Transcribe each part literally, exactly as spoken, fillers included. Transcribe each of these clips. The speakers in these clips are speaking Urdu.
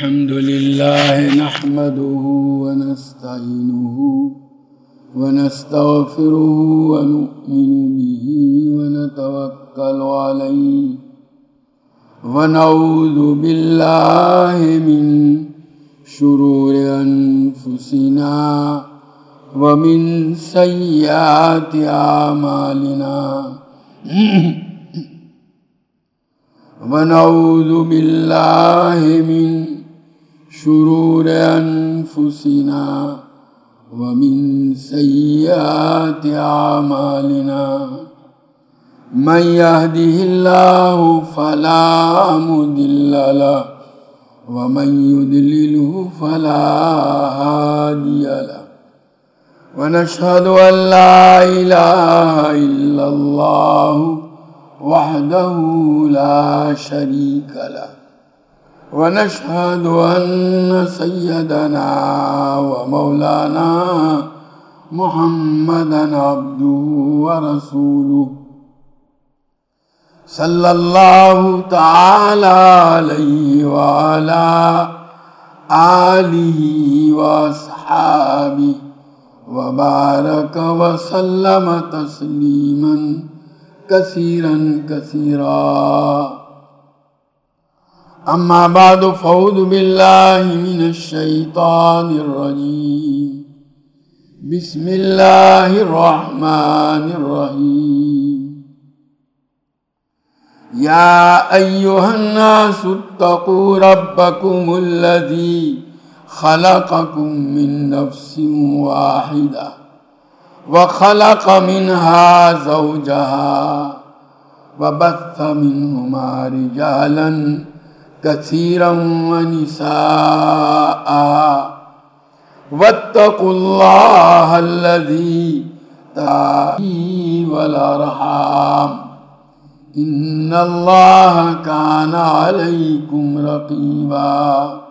الحمد لله نحمده ونستعينه ونستغفره ونؤمن به ونتوكل عليه ونعوذ بالله من شرور أنفسنا ومن سيئات أعمالنا ونعوذ بالله من شرور أنفسنا ومن سيئات أعمالنا من يهده الله فلا مضل له ومن يضلله فلا هادي له ونشهد أن لا إله إلا الله وحده لا شريك له ونشهد أن سيدنا ومولانا محمدا عبده ورسوله صلى الله تعالى عليه وعلى آله وأصحابه وبارك وسلم تسليما كثيرا كثيرا. أما بعد فأعوذ بالله من الشيطان الرجيم. بسم الله الرحمن الرحيم. يا أيها الناس اتقوا ربكم الذي خلقكم من نفس واحدة وخلق منها زوجها وبث منهما رجالا كثيرا ونساء واتقوا الله الذي تساءلون والأرحام إن الله كان عليكم رقيبا.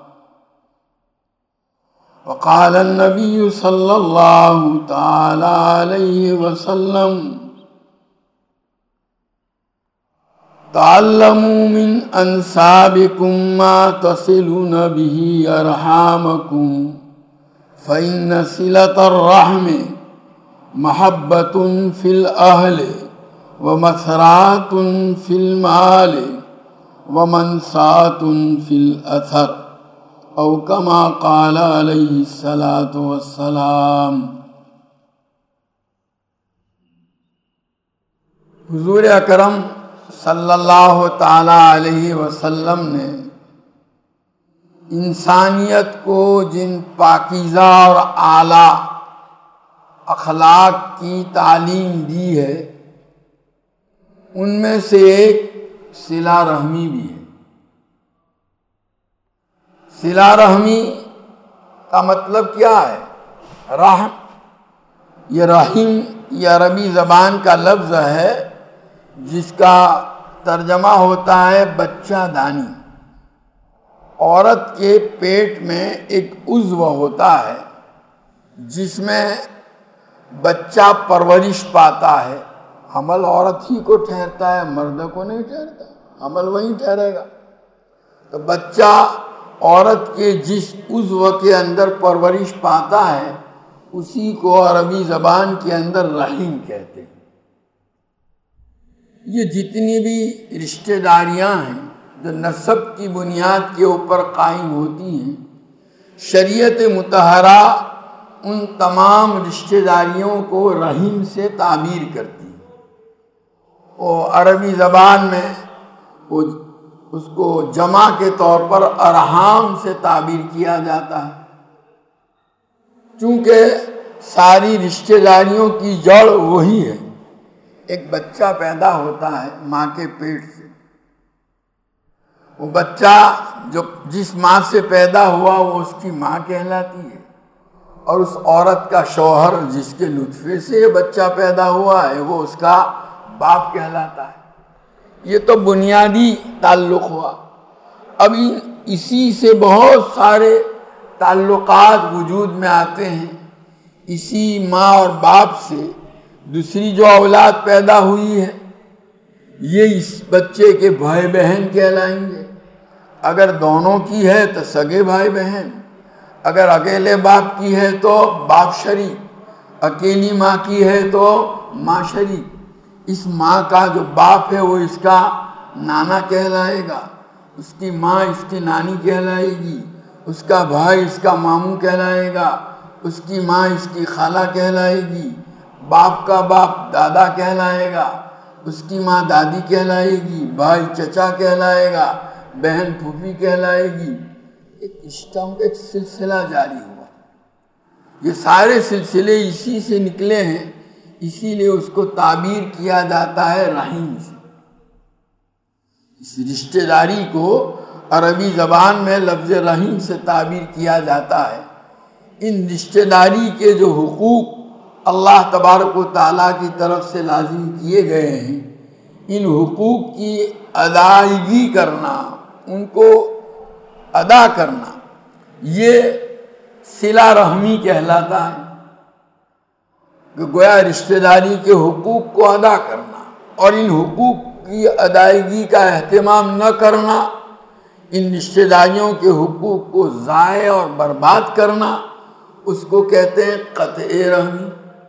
وقال النبي صلى الله تعالى عليه وسلم تعلموا من أنسابكم ما تصلون به أرحامكم فإن صلة الرحم محبة في الأهل ومثرات في المال ومنسات في الأثر او کما قال علیہ الصلاۃ والسلام. حضور اکرم صلی اللہ تعالی علیہ وسلم نے انسانیت کو جن پاکیزہ اور اعلیٰ اخلاق کی تعلیم دی ہے ان میں سے ایک صلہ رحمی بھی ہے. صلہ رحمی کا مطلب کیا ہے؟ رحم. یہ رحیم یہ عربی زبان کا لفظ ہے جس کا ترجمہ ہوتا ہے بچہ دانی. عورت کے پیٹ میں ایک عضو ہوتا ہے جس میں بچہ پرورش پاتا ہے. حمل عورت ہی کو ٹھہرتا ہے، مرد کو نہیں ٹھہرتا. حمل وہیں ٹھہرے گا. تو بچہ عورت کے جس عضو کے اندر پرورش پاتا ہے اسی کو عربی زبان کے اندر رحیم کہتے ہیں. یہ جتنی بھی رشتہ داریاں ہیں جو نسب کی بنیاد کے اوپر قائم ہوتی ہیں، شریعت مطہرہ ان تمام رشتہ داریوں کو رحیم سے تعبیر کرتی ہے. وہ عربی زبان میں وہ اس کو جمع کے طور پر ارحام سے تعبیر کیا جاتا ہے، چونکہ ساری رشتہ داریوں کی جڑ وہی ہے. ایک بچہ پیدا ہوتا ہے ماں کے پیٹ سے. وہ بچہ جو جس ماں سے پیدا ہوا وہ اس کی ماں کہلاتی ہے، اور اس عورت کا شوہر جس کے نطفے سے یہ بچہ پیدا ہوا ہے وہ اس کا باپ کہلاتا ہے. یہ تو بنیادی تعلق ہوا. ابھی اسی سے بہت سارے تعلقات وجود میں آتے ہیں. اسی ماں اور باپ سے دوسری جو اولاد پیدا ہوئی ہے یہ اس بچے کے بھائی بہن کہلائیں گے. اگر دونوں کی ہے تو سگے بھائی بہن، اگر اکیلے باپ کی ہے تو باپ شریک، اکیلی ماں کی ہے تو ماں شریک۔ اس ماں کا جو باپ ہے وہ اس کا نانا کہلائے گا، اس کی ماں اس کی نانی کہلائے گی، اس کا بھائی اس کا ماموں کہلائے گا، اس کی ماں اس کی خالہ کہلائے گی، باپ کا باپ دادا کہلائے گا، اس کی ماں دادی کہلائے گی، بھائی چچا کہلائے گا، بہن پھوپھی کہلائے گی۔ ایک رشتوں کا ایک سلسلہ جاری ہوا۔ یہ سارے سلسلے اسی سے نکلے ہیں، اسی لیے اس کو تعبیر کیا جاتا ہے رحیم سے۔ اس رشتہ داری کو عربی زبان میں لفظ رحیم سے تعبیر کیا جاتا ہے۔ ان رشتہ داری کے جو حقوق اللہ تبارک و تعالیٰ کی طرف سے لازم کیے گئے ہیں، ان حقوق کی ادائیگی کرنا، ان کو ادا کرنا، یہ صلہ رحمی کہلاتا ہے۔ کہ گویا رشتہ داری کے حقوق کو ادا کرنا اور ان حقوق کی ادائیگی کا اہتمام نہ کرنا، ان رشتہ داریوں کے حقوق کو ضائع اور برباد کرنا، اس کو کہتے ہیں قطع رحمی۔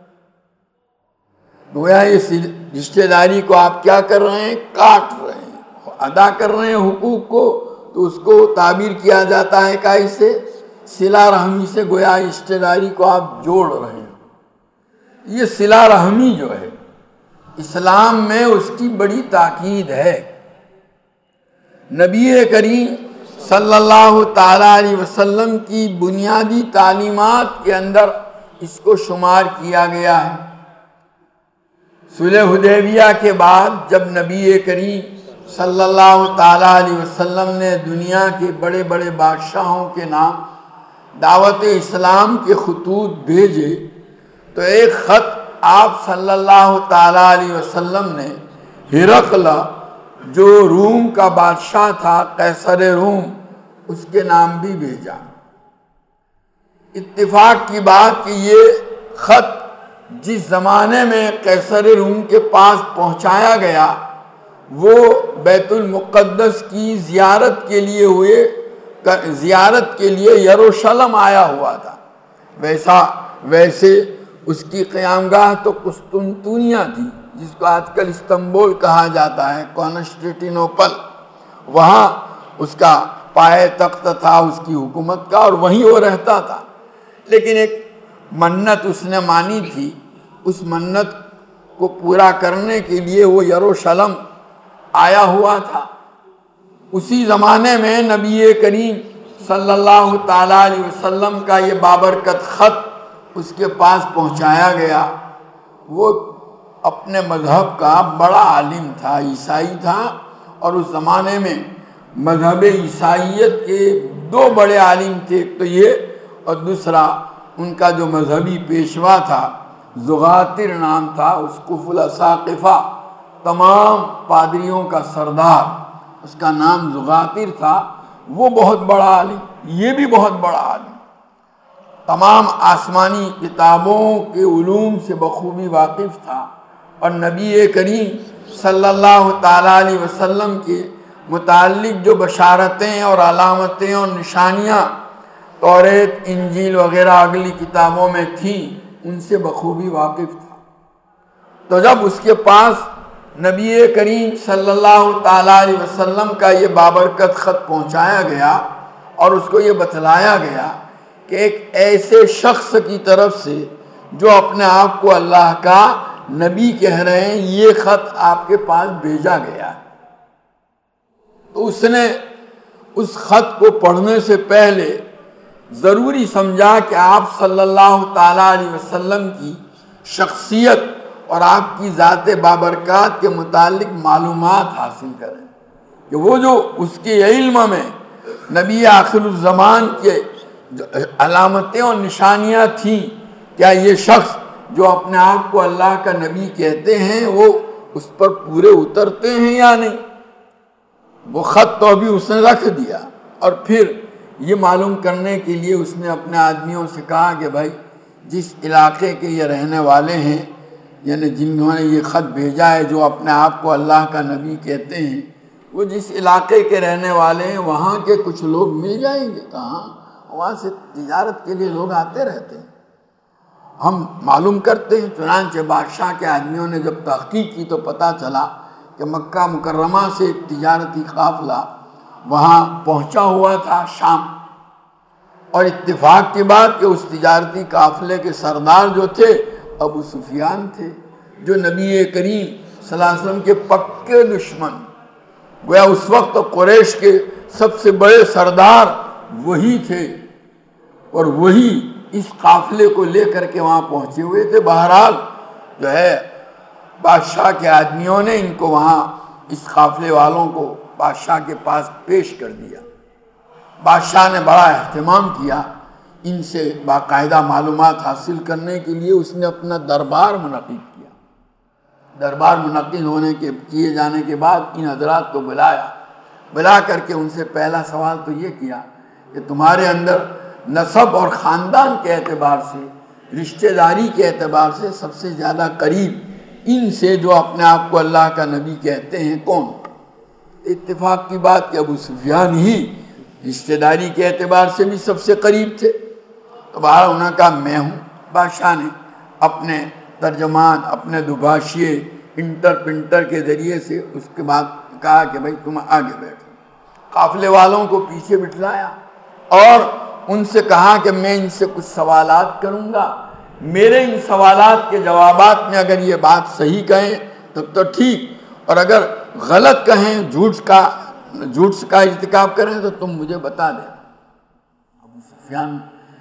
گویا اس رشتہ داری کو آپ کیا کر رہے ہیں؟ کاٹ رہے ہیں، ادا کر رہے ہیں حقوق کو، تو اس کو تعبیر کیا جاتا ہے کیسے؟ صلہ رحمی سے۔ گویا رشتہ داری کو آپ جوڑ رہے ہیں۔ یہ صلہ رحمی جو ہے اسلام میں اس کی بڑی تاکید ہے۔ نبی کریم صلی اللہ تعالیٰ علیہ وسلم کی بنیادی تعلیمات کے اندر اس کو شمار کیا گیا ہے۔ صلح حدیبیہ کے بعد جب نبی کریم صلی اللہ تعالیٰ علیہ وسلم نے دنیا کے بڑے بڑے بادشاہوں کے نام دعوت اسلام کے خطوط بھیجے، تو ایک خط آپ صلی اللہ تعالیٰ علیہ وسلم نے ہرقل، جو روم کا بادشاہ تھا، قیصر روم، اس کے نام بھی بھیجا۔ اتفاق کی بات کہ یہ خط جس زمانے میں قیصر روم کے پاس پہنچایا گیا، وہ بیت المقدس کی زیارت کے لیے ہوئے زیارت کے لیے یروشلم آیا ہوا تھا۔ ویسا ویسے اس کی قیامگاہ تو قسطنطنیہ تھی، جس کو آج کل استنبول کہا جاتا ہے، کانسٹینٹینوپل۔ وہاں اس کا پائے تخت تھا اس کی حکومت کا، اور وہیں وہ رہتا تھا۔ لیکن ایک منت اس نے مانی تھی، اس منت کو پورا کرنے کے لیے وہ یروشلم آیا ہوا تھا۔ اسی زمانے میں نبی کریم صلی اللہ تعالیٰ علیہ وسلم کا یہ بابرکت خط اس کے پاس پہنچایا گیا۔ وہ اپنے مذہب کا بڑا عالم تھا، عیسائی تھا، اور اس زمانے میں مذہب عیسائیت کے دو بڑے عالم تھے، ایک تو یہ اور دوسرا ان کا جو مذہبی پیشوا تھا، زغاتر نام تھا، اسقف الاساقفہ، تمام پادریوں کا سردار، اس کا نام زغاتر تھا۔ وہ بہت بڑا عالم، یہ بھی بہت بڑا عالم، تمام آسمانی کتابوں کے علوم سے بخوبی واقف تھا، اور نبی کریم صلی اللہ تعالیٰ علیہ وسلم کے متعلق جو بشارتیں اور علامتیں اور نشانیاں توریت، انجیل وغیرہ اگلی کتابوں میں تھیں، ان سے بخوبی واقف تھا۔ تو جب اس کے پاس نبی کریم صلی اللہ تعالیٰ علیہ وسلم کا یہ بابرکت خط پہنچایا گیا، اور اس کو یہ بتلایا گیا کہ ایک ایسے شخص کی طرف سے جو اپنے آپ کو اللہ کا نبی کہہ رہے ہیں، یہ خط آپ کے پاس بھیجا گیا ہے، تو اس نے اس خط کو پڑھنے سے پہلے ضروری سمجھا کہ آپ صلی اللہ تعالیٰ علیہ وسلم کی شخصیت اور آپ کی ذات بابرکات کے متعلق معلومات حاصل کریں، کہ وہ جو اس کے علم میں نبی آخر الزمان کے علامتیں اور نشانیاں تھیں، کیا یہ شخص جو اپنے آپ کو اللہ کا نبی کہتے ہیں وہ اس پر پورے اترتے ہیں یا نہیں۔ وہ خط تو ابھی اس نے رکھ دیا، اور پھر یہ معلوم کرنے کے لیے اس نے اپنے آدمیوں سے کہا کہ بھائی جس علاقے کے یہ رہنے والے ہیں، یعنی جنہوں نے یہ خط بھیجا ہے، جو اپنے آپ کو اللہ کا نبی کہتے ہیں، وہ جس علاقے کے رہنے والے ہیں وہاں کے کچھ لوگ مل جائیں گے کہاں؟ وہاں سے تجارت کے لیے لوگ آتے رہتے ہیں، ہم معلوم کرتے ہیں۔ چنانچہ بادشاہ کے آدمیوں نے جب تحقیق کی تو پتہ چلا کہ مکہ مکرمہ سے ایک تجارتی قافلہ وہاں پہنچا ہوا تھا شام، اور اتفاق کی بات کہ اس تجارتی قافلے کے سردار جو تھے ابو سفیان تھے، جو نبی کریم صلی اللہ علیہ وسلم کے پکے دشمن، گویا اس وقت قریش کے سب سے بڑے سردار وہی تھے، اور وہی اس قافلے کو لے کر کے وہاں پہنچے ہوئے تھے۔ بہرحال جو ہے بادشاہ کے آدمیوں نے ان کو وہاں اس قافلے والوں کو بادشاہ کے پاس پیش کر دیا۔ بادشاہ نے بڑا اہتمام کیا، ان سے باقاعدہ معلومات حاصل کرنے کے لیے اس نے اپنا دربار منعقد کیا۔ دربار منعقد ہونے کے کیے جانے کے بعد ان حضرات کو بلایا، بلا کر کے ان سے پہلا سوال تو یہ کیا کہ تمہارے اندر نسب اور خاندان کے اعتبار سے، رشتہ داری کے اعتبار سے سب سے زیادہ قریب ان سے جو اپنے آپ کو اللہ کا نبی کہتے ہیں کون؟ اتفاق کی بات کہ ابو سفیان ہی رشتہ داری کے اعتبار سے بھی سب سے قریب تھے۔ تو بہرحال انہوں نے کہا میں ہوں۔ بادشاہ نے اپنے ترجمان، اپنے دوبھاشیے، انٹر پرنٹر کے ذریعے سے اس کے بعد کہا کہ بھائی تم آگے بیٹھو۔ قافلے والوں کو پیچھے بٹھلایا اور ان سے کہا کہ میں ان سے کچھ سوالات کروں گا، میرے ان سوالات کے جوابات میں اگر یہ بات صحیح کہیں تب تو ٹھیک، اور اگر غلط کہیں، جھوٹ کا جھوٹ کا ارتکاب کریں تو تم مجھے بتا دیں۔ ابو سفیان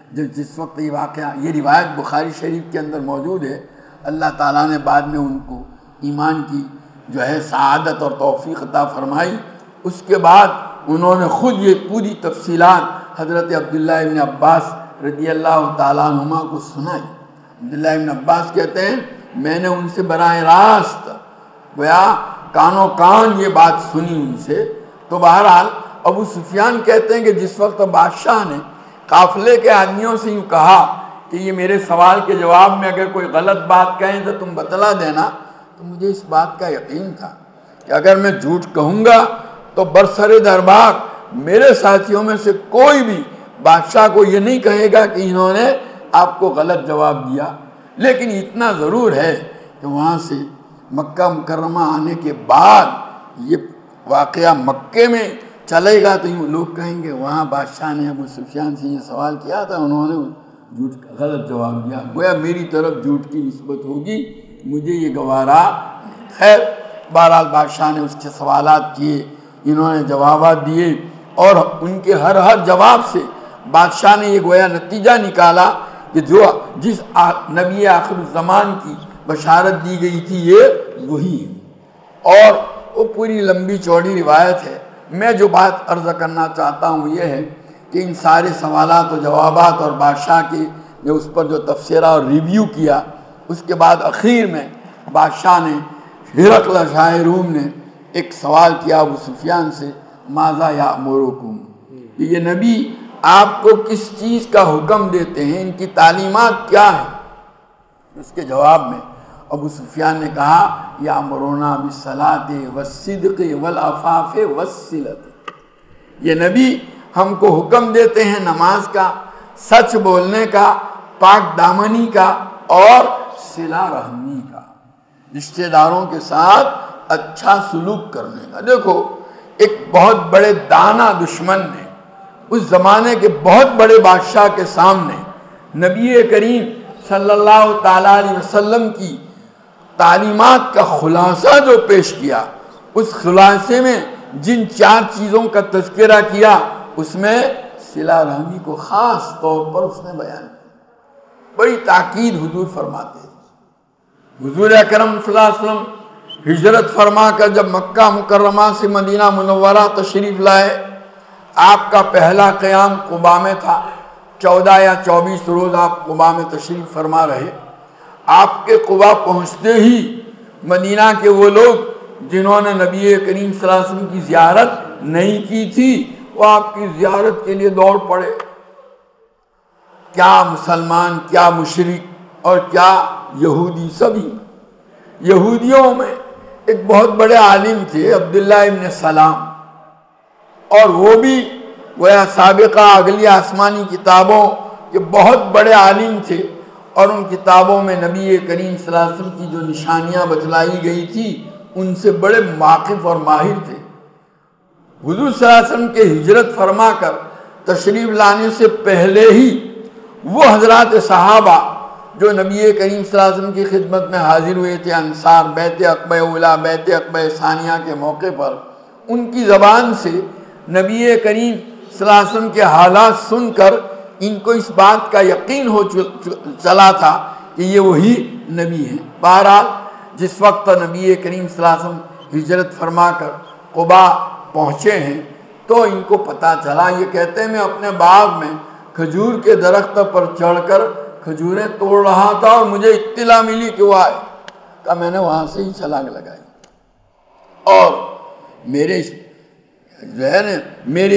جس وقت یہ واقعہ، یہ روایت بخاری شریف کے اندر موجود ہے، اللہ تعالیٰ نے بعد میں ان کو ایمان کی جو ہے سعادت اور توفیق عطا فرمائی۔ اس کے بعد انہوں نے خود یہ پوری تفصیلات حضرت عبداللہ ابن عباس رضی اللہ تعالیٰ عنہما کو سنائی۔ عبداللہ ابن عباس کہتے ہیں میں نے ان سے براہ راست گویا کانوں کان یہ بات سنی ان سے۔ تو بہرحال ابو سفیان کہتے ہیں کہ جس وقت بادشاہ نے قافلے کے آدمیوں سے یوں کہا کہ یہ میرے سوال کے جواب میں اگر کوئی غلط بات کہیں تو تم بتلا دینا، تو مجھے اس بات کا یقین تھا کہ اگر میں جھوٹ کہوں گا تو برسر دربار میرے ساتھیوں میں سے کوئی بھی بادشاہ کو یہ نہیں کہے گا کہ انہوں نے آپ کو غلط جواب دیا۔ لیکن اتنا ضرور ہے کہ وہاں سے مکہ مکرمہ آنے کے بعد یہ واقعہ مکے میں چلے گا تو یوں لوگ کہیں گے وہاں بادشاہ نے ابو سفیان سے یہ سوال کیا تھا، انہوں نے جھوٹ غلط جواب دیا، گویا میری طرف جھوٹ کی نسبت ہوگی، مجھے یہ گوارا نہیں۔ خیر بہرحال بادشاہ نے اس کے سوالات کیے، انہوں نے جوابات دیے، اور ان کے ہر ہر جواب سے بادشاہ نے یہ گویا نتیجہ نکالا کہ جو جس نبی آخر الزمان کی بشارت دی گئی تھی یہ وہی ہے۔ اور وہ پوری لمبی چوڑی روایت ہے۔ میں جو بات عرض کرنا چاہتا ہوں یہ ہے کہ ان سارے سوالات و جوابات اور بادشاہ کے نے اس پر جو تبصرہ اور ریویو کیا، اس کے بعد اخیر میں بادشاہ نے ہرقل شاہ روم نے ایک سوال کیا ابو سفیان سے، ماذا یامرکم، کہ یہ نبی آپ کو کس چیز کا حکم دیتے ہیں، ان کی تعلیمات کیا ہیں؟ اس کے جواب میں ابو سفیان نے کہا یامرنا بالصلاۃ والصدق والعفاف والصلۃ، یہ نبی ہم کو حکم دیتے ہیں نماز کا، سچ بولنے کا، پاک دامنی کا اور صلہ رحمی کا، رشتہ داروں کے ساتھ اچھا سلوک کرنے کا۔ دیکھو ایک بہت بڑے دانا دشمن نے اس زمانے کے بہت بڑے بادشاہ کے سامنے نبی کریم صلی اللہ تعالیٰ علیہ وسلم کی تعلیمات کا خلاصہ جو پیش کیا، اس خلاصے میں جن چار چیزوں کا تذکرہ کیا اس میں صلہ رحمی کو خاص طور پر اس نے بیان کیا۔ بڑی تاکید حضور فرماتے ہیں۔ حضور اکرم صلی اللہ علیہ وسلم ہجرت فرما کر جب مکہ مکرمہ سے مدینہ منورہ تشریف لائے، آپ کا پہلا قیام قباء میں تھا۔ چودہ یا چوبیس روز آپ قباء میں تشریف فرما رہے۔ آپ کے قباء پہنچتے ہی مدینہ کے وہ لوگ جنہوں نے نبی کریم صلی اللہ علیہ وسلم کی زیارت نہیں کی تھی وہ آپ کی زیارت کے لیے دوڑ پڑے۔ کیا مسلمان، کیا مشرک اور کیا یہودی، سبھی۔ یہودیوں میں ایک بہت بڑے عالم تھے عبداللہ ابن سلام، اور وہ بھی گویا سابقہ اگلی آسمانی کتابوں کے بہت بڑے عالم تھے، اور ان کتابوں میں نبی کریم صلی اللہ علیہ وسلم کی جو نشانیاں بتلائی گئی تھی ان سے بڑے واقف اور ماہر تھے۔ حضور صلی اللہ علیہ وسلم کے ہجرت فرما کر تشریف لانے سے پہلے ہی وہ حضرات صحابہ جو نبی کریم صلی اللہ علیہ وسلم کی خدمت میں حاضر ہوئے تھے، انصار، بیعت عقبہ اولیٰ، بیعت عقبہ ثانیہ کے موقع پر، ان کی زبان سے نبی کریم صلی اللہ علیہ وسلم کے حالات سن کر ان کو اس بات کا یقین ہو چلا تھا کہ یہ وہی نبی ہیں۔ بہرحال جس وقت نبی کریم صلی اللہ علیہ وسلم ہجرت فرما کر قباء پہنچے ہیں تو ان کو پتہ چلا، یہ کہتے ہیں میں اپنے باغ میں کھجور کے درخت پر چڑھ کر کھجوریں توڑ رہا تھا اور مجھے اطلاع ملی کہ وہ آئے، کہ میں نے وہاں سے ہی چھلانگ لگائی، اور میرے جو ہے نا میرے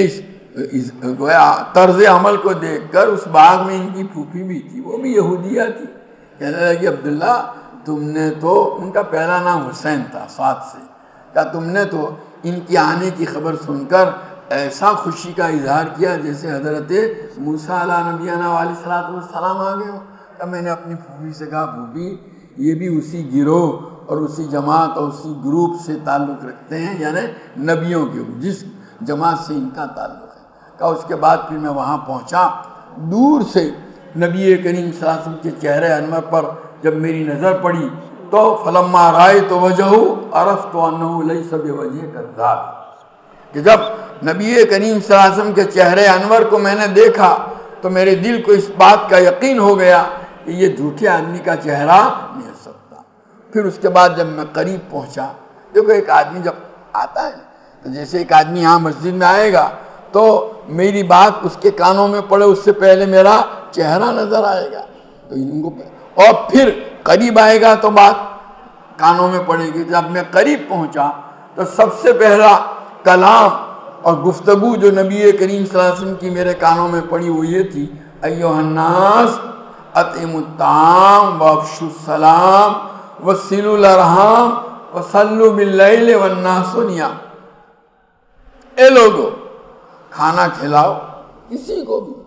طرز عمل کو دیکھ کر اس باغ میں ان کی پھوپھی بھی تھی، وہ بھی یہودیہ تھی، کہنے لگی عبداللہ تم نے تو، ان کا پہلا نام حسین تھا سعد سے، کہا تم نے تو ان کی آنے کی خبر سن کر ایسا خوشی کا اظہار کیا جیسے حضرت موسیٰ علیہ نبینا علیہ السلام آ گئے ہو۔ کہ میں نے اپنی پھوپھی سے کہا پھوپھی یہ بھی اسی گروہ اور اسی جماعت اور اسی گروپ سے تعلق رکھتے ہیں، یعنی نبیوں کے جس جماعت سے ان کا تعلق ہے۔ کہا اس کے بعد پھر میں وہاں پہنچا، دور سے نبی کریم صلی اللہ علیہ وسلم کے چہرے انور پر جب میری نظر پڑی تو فلما رأیت وجہہ عرفت انہ لیس بوجہ کذاب، کہ جب نبی کریم صلی اللہ علیہ وسلم کے چہرے انور کو میں نے دیکھا تو میرے دل کو اس بات کا یقین ہو گیا کہ یہ جھوٹے آدمی کا چہرہ نہیں ہو سکتا۔ پھر اس کے بعد جب میں قریب پہنچا، دیکھو ایک آدمی جب آتا ہے تو جیسے ایک آدمی یہاں مسجد میں آئے گا تو میری بات اس کے کانوں میں پڑے اس سے پہلے میرا چہرہ نظر آئے گا، تو ان کو اور پھر قریب آئے گا تو بات کانوں میں پڑے گی۔ جب میں قریب پہنچا تو سب سے پہلا کلام اور گفتگو جو نبی کریم صلی اللہ علیہ وسلم کی میرے کانوں میں پڑی وہ یہ تھی، ایھا الناس اطعموا الطعام وافشوا السلام وصلوا الارحام وصلوا باللیل والناس نیام۔ اے لوگو کھانا کھلاؤ کسی کو بھی،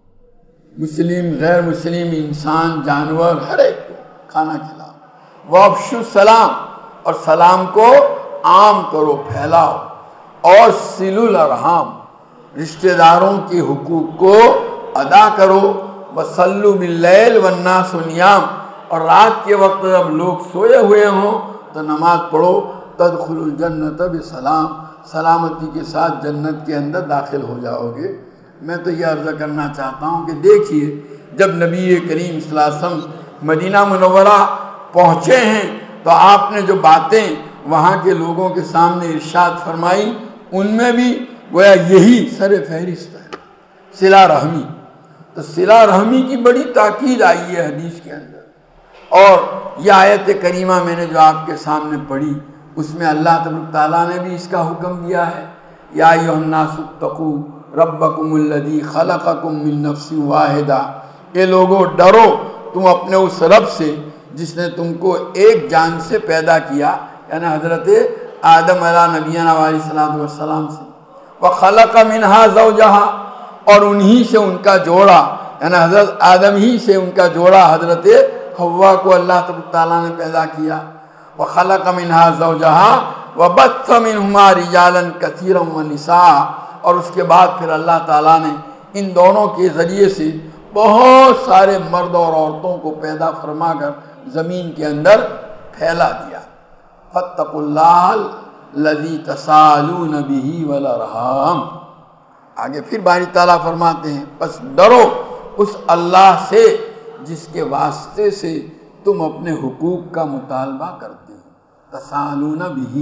مسلم غیر مسلم، انسان جانور، ہر ایک کو کھانا کھلاؤ، وافشوا السلام اور سلام کو عام کرو، پھیلاؤ، اور صلوا الارحام رشتہ داروں کے حقوق کو ادا کرو، وصلوا باللیل والناس نیام اور رات کے وقت جب لوگ سوئے ہوئے ہوں تو نماز پڑھو، تدخلوا الجنت بسلام، سلامتی کے ساتھ جنت کے اندر داخل ہو جاؤ گے۔ میں تو یہ عرض کرنا چاہتا ہوں کہ دیکھیے جب نبی کریم صلی اللہ علیہ وسلم مدینہ منورہ پہنچے ہیں تو آپ نے جو باتیں وہاں کے لوگوں کے سامنے ارشاد فرمائی ان میں بھی گویا یہی سر فہرست ہے، صلہ رحمی۔ تو صلہ رحمی کی بڑی تاکید آئی ہے حدیث کے اندر، اور یہ آیت کریمہ میں نے جو آپ کے سامنے پڑھی اس میں اللہ تبارک تعالیٰ نے بھی اس کا حکم دیا ہے، یا ایھا الناس اتقوا ربکم الذی خلقکم من نفس واحدہ، اے لوگوں ڈرو تم اپنے اس رب سے جس نے تم کو ایک جان سے پیدا کیا، یعنی حضرت آدم علیہ نبینا علیہ السلام سے، وخلق منہا زوجہا اور انہی سے ان کا جوڑا، یعنی حضرت آدم ہی سے ان کا جوڑا حضرت حوا کو اللہ تبارک تعالیٰ نے پیدا کیا، وخلق منہا زوجہا وبث منہما رجالا کثیرا ونساء، اور اس کے بعد پھر اللہ تعالیٰ نے ان دونوں کے ذریعے سے بہت سارے مرد اور عورتوں کو پیدا فرما کر زمین کے اندر پھیلا دیا۔ فاتقوا اللہ الذی تساءلون بہ والارحام، آگے پھر باری تعالیٰ فرماتے ہیں پس ڈرو اس اللہ سے جس کے واسطے سے تم اپنے حقوق کا مطالبہ کرتے ہو، تساءلون بہ،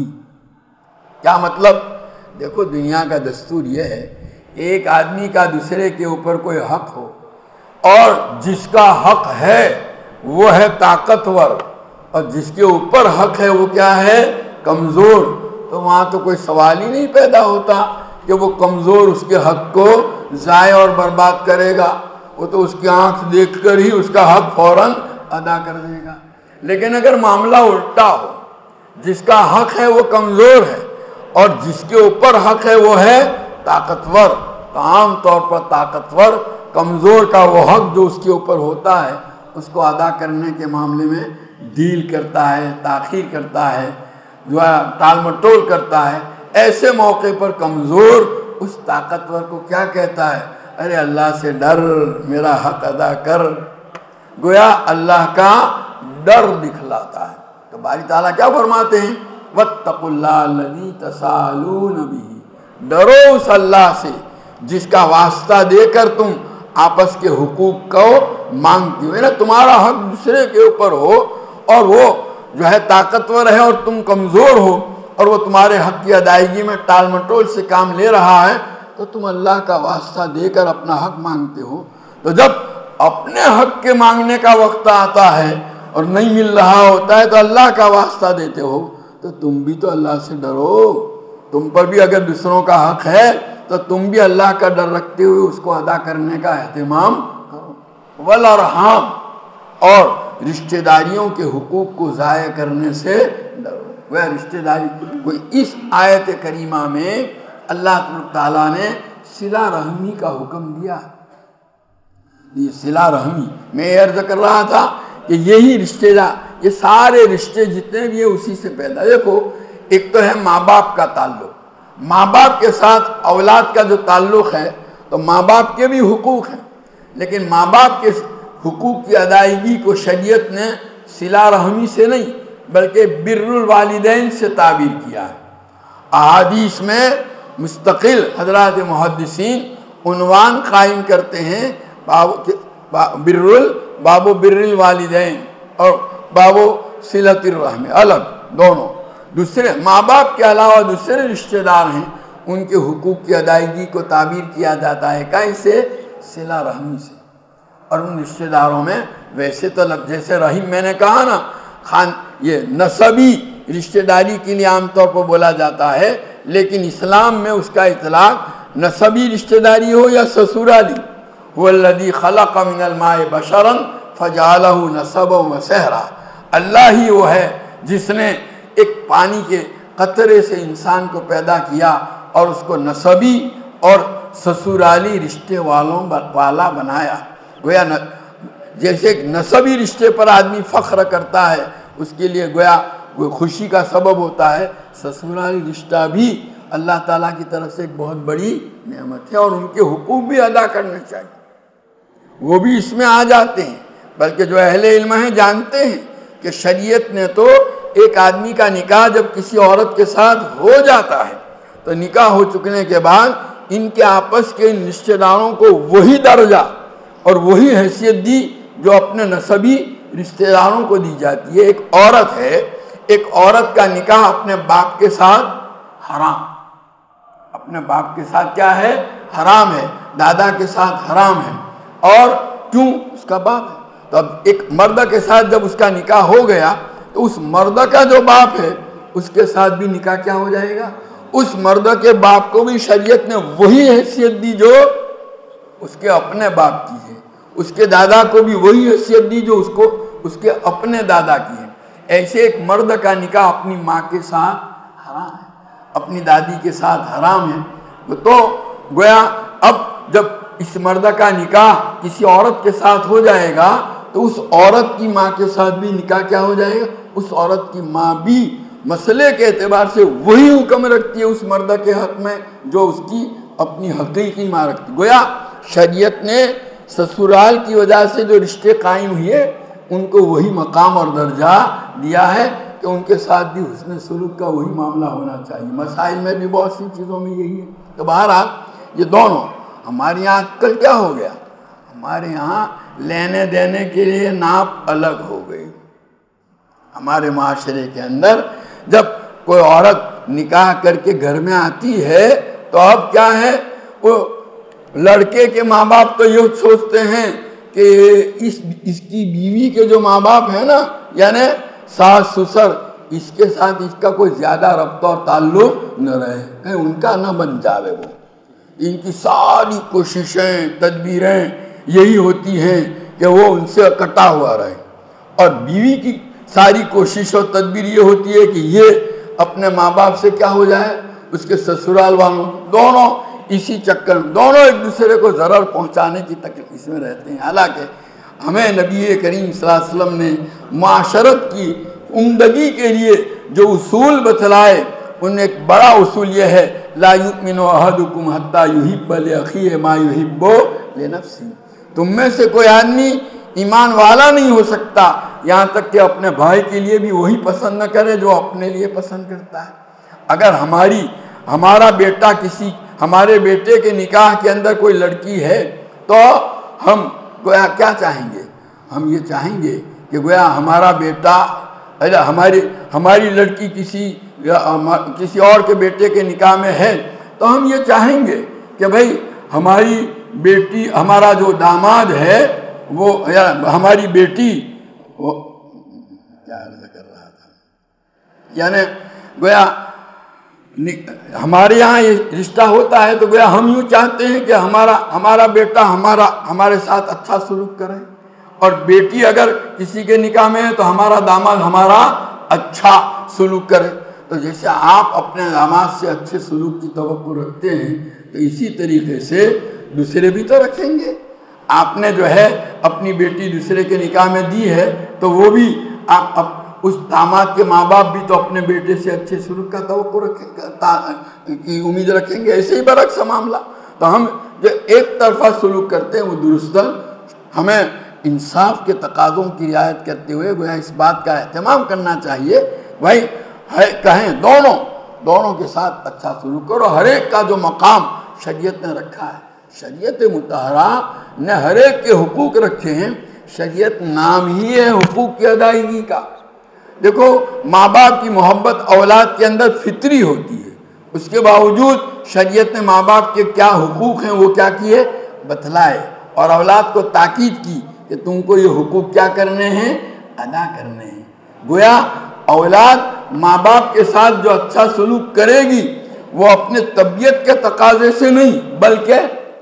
کیا مطلب؟ دیکھو دنیا کا دستور یہ ہے ایک آدمی کا دوسرے کے اوپر کوئی حق ہو اور جس کا حق ہے وہ ہے طاقتور اور جس کے اوپر حق ہے وہ کیا ہے؟ کمزور، تو وہاں تو کوئی سوال ہی نہیں پیدا ہوتا کہ وہ کمزور اس کے حق کو ضائع اور برباد کرے گا، وہ تو اس کی آنکھ دیکھ کر ہی اس کا حق فوراً ادا کر دے گا۔ لیکن اگر معاملہ الٹا ہو جس کا حق ہے وہ کمزور ہے، اور جس کے اوپر حق ہے وہ ہے طاقتور۔ تو عام طور پر طاقتور کمزور کا وہ حق جو اس کے اوپر ہوتا ہے اس کو ادا کرنے کے معاملے میں ڈیل کرتا ہے، تاخیر کرتا ہے، جو ہے ٹال مٹول کرتا ہے۔ ایسے موقع پر کمزور اس طاقتور کو کیا کہتا ہے؟ ارے اللہ سے ڈر، میرا حق ادا کر۔ گویا اللہ کا ڈر دکھلاتا ہے۔ تو باری تعالیٰ کیا فرماتے ہیں؟ وَاتَّقُوا اللَّهَ الَّذِي تَسَاءَلُونَ بِهِ، ڈرو اس اللہ سے جس کا واسطہ دے کر تم آپس کے حقوق کو مانگتی ہو۔ نا تمہارا حق دوسرے کے اوپر ہو اور وہ جو ہے طاقتور ہے اور تم کمزور ہو، اور وہ تمہارے حق کی ادائیگی میں ٹال مٹول سے کام لے رہا ہے، تو تم اللہ کا واسطہ دے کر اپنا حق مانگتے ہو۔ تو جب اپنے حق کے مانگنے کا وقت آتا ہے اور نہیں مل رہا ہوتا ہے تو اللہ کا واسطہ دیتے ہو، تو تم بھی تو اللہ سے ڈرو۔ تم پر بھی اگر دوسروں کا حق ہے تو تم بھی اللہ کا ڈر رکھتے ہوئے اس کو ادا کرنے کا اہتمام کرو۔ والارحام، اور رشتہ داریوں کے حقوق کو ضائع کرنے سے ڈرو۔ وہ رشتہ داری کوئی اس آیت کریمہ میں اللہ تعالیٰ نے صلہ رحمی کا حکم دیا۔ یہ صلہ رحمی میں عرض کر رہا تھا کہ یہی رشتہ دار، یہ سارے رشتے جتنے بھی ہیں اسی سے پیدا۔ دیکھو، ایک تو ہے ماں باپ کا تعلق، ماں باپ کے ساتھ اولاد کا جو تعلق ہے تو ماں باپ کے بھی حقوق ہیں، لیکن ماں باپ کے حقوق کی ادائیگی کو شریعت نے صلہ رحمی سے نہیں بلکہ بر الوالدین سے تعبیر کیا ہے۔ احادیث میں مستقل حضرات محدثین عنوان قائم کرتے ہیں، بر باب بر الوالدین اور باب صلۃ الرحم، الگ دونوں۔ دوسرے ماں باپ کے علاوہ دوسرے رشتہ دار ہیں، ان کے حقوق کی ادائیگی کو تعبیر کیا جاتا ہے کیسے؟ صلہ رحمی سے۔ اور ان رشتہ داروں میں ویسے تو جیسے رحیم میں نے کہا نا، خان یہ نسبی رشتہ داری کے لیے عام طور پر بولا جاتا ہے، لیکن اسلام میں اس کا اطلاق نسبی رشتہ داری ہو یا سسرالی۔ هو الذی خلق من الماء بشرا فجعلہ نسبا وصہرا، اللہ ہی وہ ہے جس نے ایک پانی کے قطرے سے انسان کو پیدا کیا اور اس کو نسبی اور سسرالی رشتے والوں والا بنایا۔ گویا جیسے ایک نسبی رشتے پر آدمی فخر کرتا ہے، اس کے لیے گویا وہ خوشی کا سبب ہوتا ہے، سسرالی رشتہ بھی اللہ تعالیٰ کی طرف سے ایک بہت بڑی نعمت ہے، اور ان کے حقوق بھی ادا کرنے چاہیے، وہ بھی اس میں آ جاتے ہیں۔ بلکہ جو اہل علم ہیں جانتے ہیں کہ شریعت نے تو ایک آدمی کا نکاح جب کسی عورت کے ساتھ ہو جاتا ہے تو نکاح ہو چکنے کے بعد ان کے آپس کے ان رشتہ داروں کو وہی درجہ اور وہی حیثیت دی جو اپنے نسبی رشتہ داروں کو دی جاتی ہے۔ ایک عورت ہے، ایک عورت کا نکاح اپنے باپ کے ساتھ حرام، اپنے باپ کے ساتھ کیا ہے؟ حرام ہے، دادا کے ساتھ حرام ہے۔ اور کیوں؟ اس کا باپ ہے۔ تو اب ایک مرد کے ساتھ جب اس کا نکاح ہو گیا تو اس مرد کا جو باپ ہے اس کے ساتھ بھی نکاح کیا ہو جائے گا؟ اس مرد کے باپ کو بھی شریعت نے وہی حیثیت دی جو اس کے اپنے باپ کی ہے، اس کے دادا کو بھی وہی حیثیت دی جو اس کو اس کے اپنے دادا کی ہے۔ ایسے ایک مرد کا نکاح اپنی ماں کے ساتھ حرام ہے، اپنی دادی کے ساتھ حرام ہے۔ تو گویا اب جب اس مرد کا نکاح کسی عورت کے ساتھ ہو جائے گا تو اس عورت کی ماں کے ساتھ بھی نکاح کیا ہو جائے گا؟ اس عورت کی ماں بھی مسئلے کے اعتبار سے وہی حکم رکھتی ہے اس مرد کے حق میں جو اس کی اپنی حقیقی ماں رکھتی۔ گویا شریعت نے سسرال کی وجہ سے جو رشتے قائم ہوئے ان کو وہی مقام اور درجہ دیا ہے کہ ان کے ساتھ بھی حسن سلوک کا وہی معاملہ ہونا چاہیے۔ مسائل میں بھی بہت سی چیزوں میں یہی ہے۔ تو بہرحال یہ دونوں، ہمارے یہاں کل کیا ہو گیا؟ ہمارے یہاں لینے دینے کے لیے ناپ الگ ہو گئی۔ ہمارے معاشرے کے اندر جب کوئی عورت نکاح کر کے گھر میں آتی ہے تو اب کیا ہے، وہ لڑکے کے ماں باپ تو یہ سوچتے ہیں کہ اس اس کی بیوی کے جو ماں باپ ہیں نا، یعنی ساس سسر، اس کے ساتھ اس کا کوئی زیادہ ربط اور تعلق نہ رہے، کہیں ان کا نہ بن جاوے۔ وہ ان کی ساری کوششیں تدبیریں یہی ہوتی ہیں کہ وہ ان سے کٹا ہوا رہے، اور بیوی کی ساری کوشش اور تدبیر یہ ہوتی ہے کہ یہ اپنے ماں باپ سے کیا ہو جائے، اس کے سسرال والوں دونوں اسی چکر میں دونوں ایک دوسرے کو ضرر پہنچانے کی تکلیف میں رہتے ہیں۔ حالانکہ ہمیں نبی کریم صلی اللہ علیہ وسلم نے معاشرت کی عمدگی کے لیے جو اصول بتلائے، ان ایک بڑا اصول یہ ہے، لا یؤمن احدکم حتی یحب لاخیہ ما یحب لنفسہ، تم میں سے کوئی آدمی ایمان والا نہیں ہو سکتا یہاں تک کہ اپنے بھائی کے لیے بھی وہی پسند نہ کرے جو اپنے لیے پسند کرتا ہے۔ اگر ہماری ہمارا بیٹا کسی ہمارے بیٹے کے نکاح کے اندر کوئی لڑکی ہے تو ہم گویا کیا چاہیں گے؟ ہم یہ چاہیں گے کہ گویا ہمارا بیٹا ہماری ہماری لڑکی کسی کسی اور کے بیٹے کے نکاح میں ہے تو ہم یہ چاہیں گے کہ بھئی ہماری بیٹی ہمارا جو داماد ہے وہ یا ہماری بیٹی وہ کیا عرض کر رہا تھا یعنی گویا ہمارے یہاں یہ رشتہ ہوتا ہے تو گویا ہم یوں چاہتے ہیں کہ ہمارا ہمارا بیٹا ہمارا ہمارے ساتھ اچھا سلوک کرے، اور بیٹی اگر کسی کے نکاح میں ہے تو ہمارا داماد ہمارا اچھا سلوک کرے۔ تو جیسے آپ اپنے داماد سے اچھے سلوک کی توقع رکھتے ہیں تو اسی طریقے سے دوسرے بھی تو رکھیں گے۔ آپ نے جو ہے اپنی بیٹی دوسرے کے نکاح میں دی ہے تو وہ بھی آپ اس داماد کے ماں باپ بھی تو اپنے بیٹے سے اچھے سلوک کا توقع رکھیں گے کی امید رکھیں گے۔ ایسے ہی برعکس معاملہ، تو ہم جو ایک طرفہ سلوک کرتے ہیں وہ درست، ہمیں انصاف کے تقاضوں کی رعایت کرتے ہوئے گویا اس بات کا اہتمام کرنا چاہیے بھائی کہیں دونوں دونوں کے ساتھ اچھا سلوک کرو۔ ہر ایک کا جو مقام شریعت نے رکھا ہے، شریعت مطہرہ نے ہر ایک کے حقوق رکھے ہیں، شریعت نام ہی ہے حقوق کی ادائیگی کا۔ دیکھو ماں باپ کی محبت اولاد کے اندر فطری ہوتی ہے، اس کے باوجود شریعت نے ماں باپ کے کیا حقوق ہیں وہ کیا کیے، بتلائے، اور اولاد کو تاکید کی کہ تم کو یہ حقوق کیا کرنے ہیں، ادا کرنے ہیں۔ گویا اولاد ماں باپ کے ساتھ جو اچھا سلوک کرے گی وہ اپنے طبیعت کے تقاضے سے نہیں بلکہ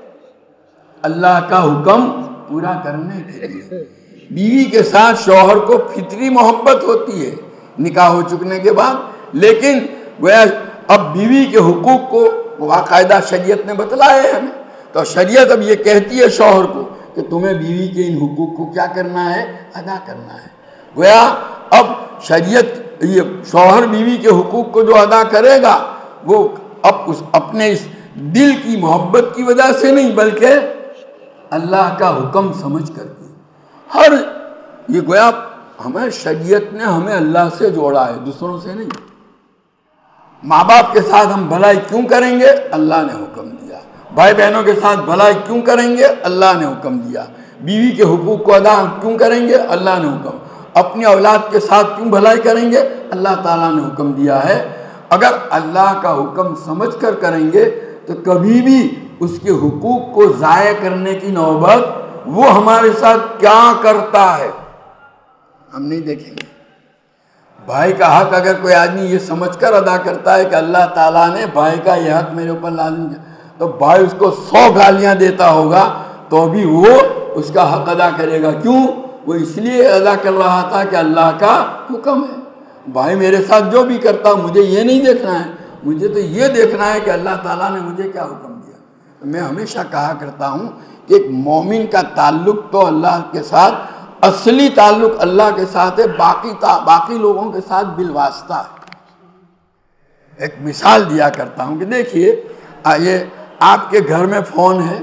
اللہ کا حکم پورا کرنے کے لیے۔ بیوی کے ساتھ شوہر کو فطری محبت ہوتی ہے نکاح ہو چکنے کے بعد، لیکن گویا اب بیوی کے حقوق کو باقاعدہ شریعت نے بتلائے ہیں ہمیں، تو شریعت اب یہ کہتی ہے شوہر کو کہ تمہیں بیوی کے ان حقوق کو کیا کرنا ہے، ادا کرنا ہے۔ گویا اب شریعت یہ شوہر بیوی کے حقوق کو جو ادا کرے گا وہ اب اس اپنے اس دل کی محبت کی وجہ سے نہیں بلکہ اللہ کا حکم سمجھ کر کے۔ ہر یہ گویا ہمیں شریعت نے ہمیں اللہ سے جوڑا ہے، دوسروں سے نہیں۔ ماں باپ کے ساتھ ہم بھلائی کیوں کریں گے، اللہ نے حکم دیا۔ بھائی بہنوں کے ساتھ بھلائی کیوں کریں گے، اللہ نے حکم دیا۔ بیوی کے حقوق کو ادا کیوں کریں گے، اللہ نے حکم۔ اپنی اولاد کے ساتھ کیوں بھلائی کریں گے، اللہ تعالیٰ نے حکم دیا ہے۔ اگر اللہ کا حکم سمجھ کر کریں گے تو کبھی بھی اس کے حقوق کو ضائع کرنے کی نوبت وہ ہمارے ساتھ کیا کرتا ہے ہم نہیں دیکھیں گے۔ بھائی کا حق اگر کوئی آدمی یہ سمجھ کر ادا کرتا ہے کہ اللہ تعالیٰ نے بھائی کا یہ حق میرے اوپر لازم کیا، تو بھائی اس کو سو گالیاں دیتا ہوگا تو بھی وہ اس کا حق ادا کرے گا۔ کیوں؟ وہ اس لیے ادا کر رہا تھا کہ اللہ کا حکم ہے۔ بھائی میرے ساتھ جو بھی کرتا مجھے یہ نہیں دیکھنا ہے، مجھے تو یہ دیکھنا ہے کہ اللہ تعالیٰ نے مجھے کیا حکم دیا۔ میں ہمیشہ کہا کرتا ہوں کہ ایک مومن کا تعلق تو اللہ کے ساتھ، اصلی تعلق اللہ کے ساتھ ہے، باقی باقی لوگوں کے ساتھ بالواسطہ ہے۔ ایک مثال دیا کرتا ہوں کہ دیکھیے آئیے آپ کے گھر میں فون ہے،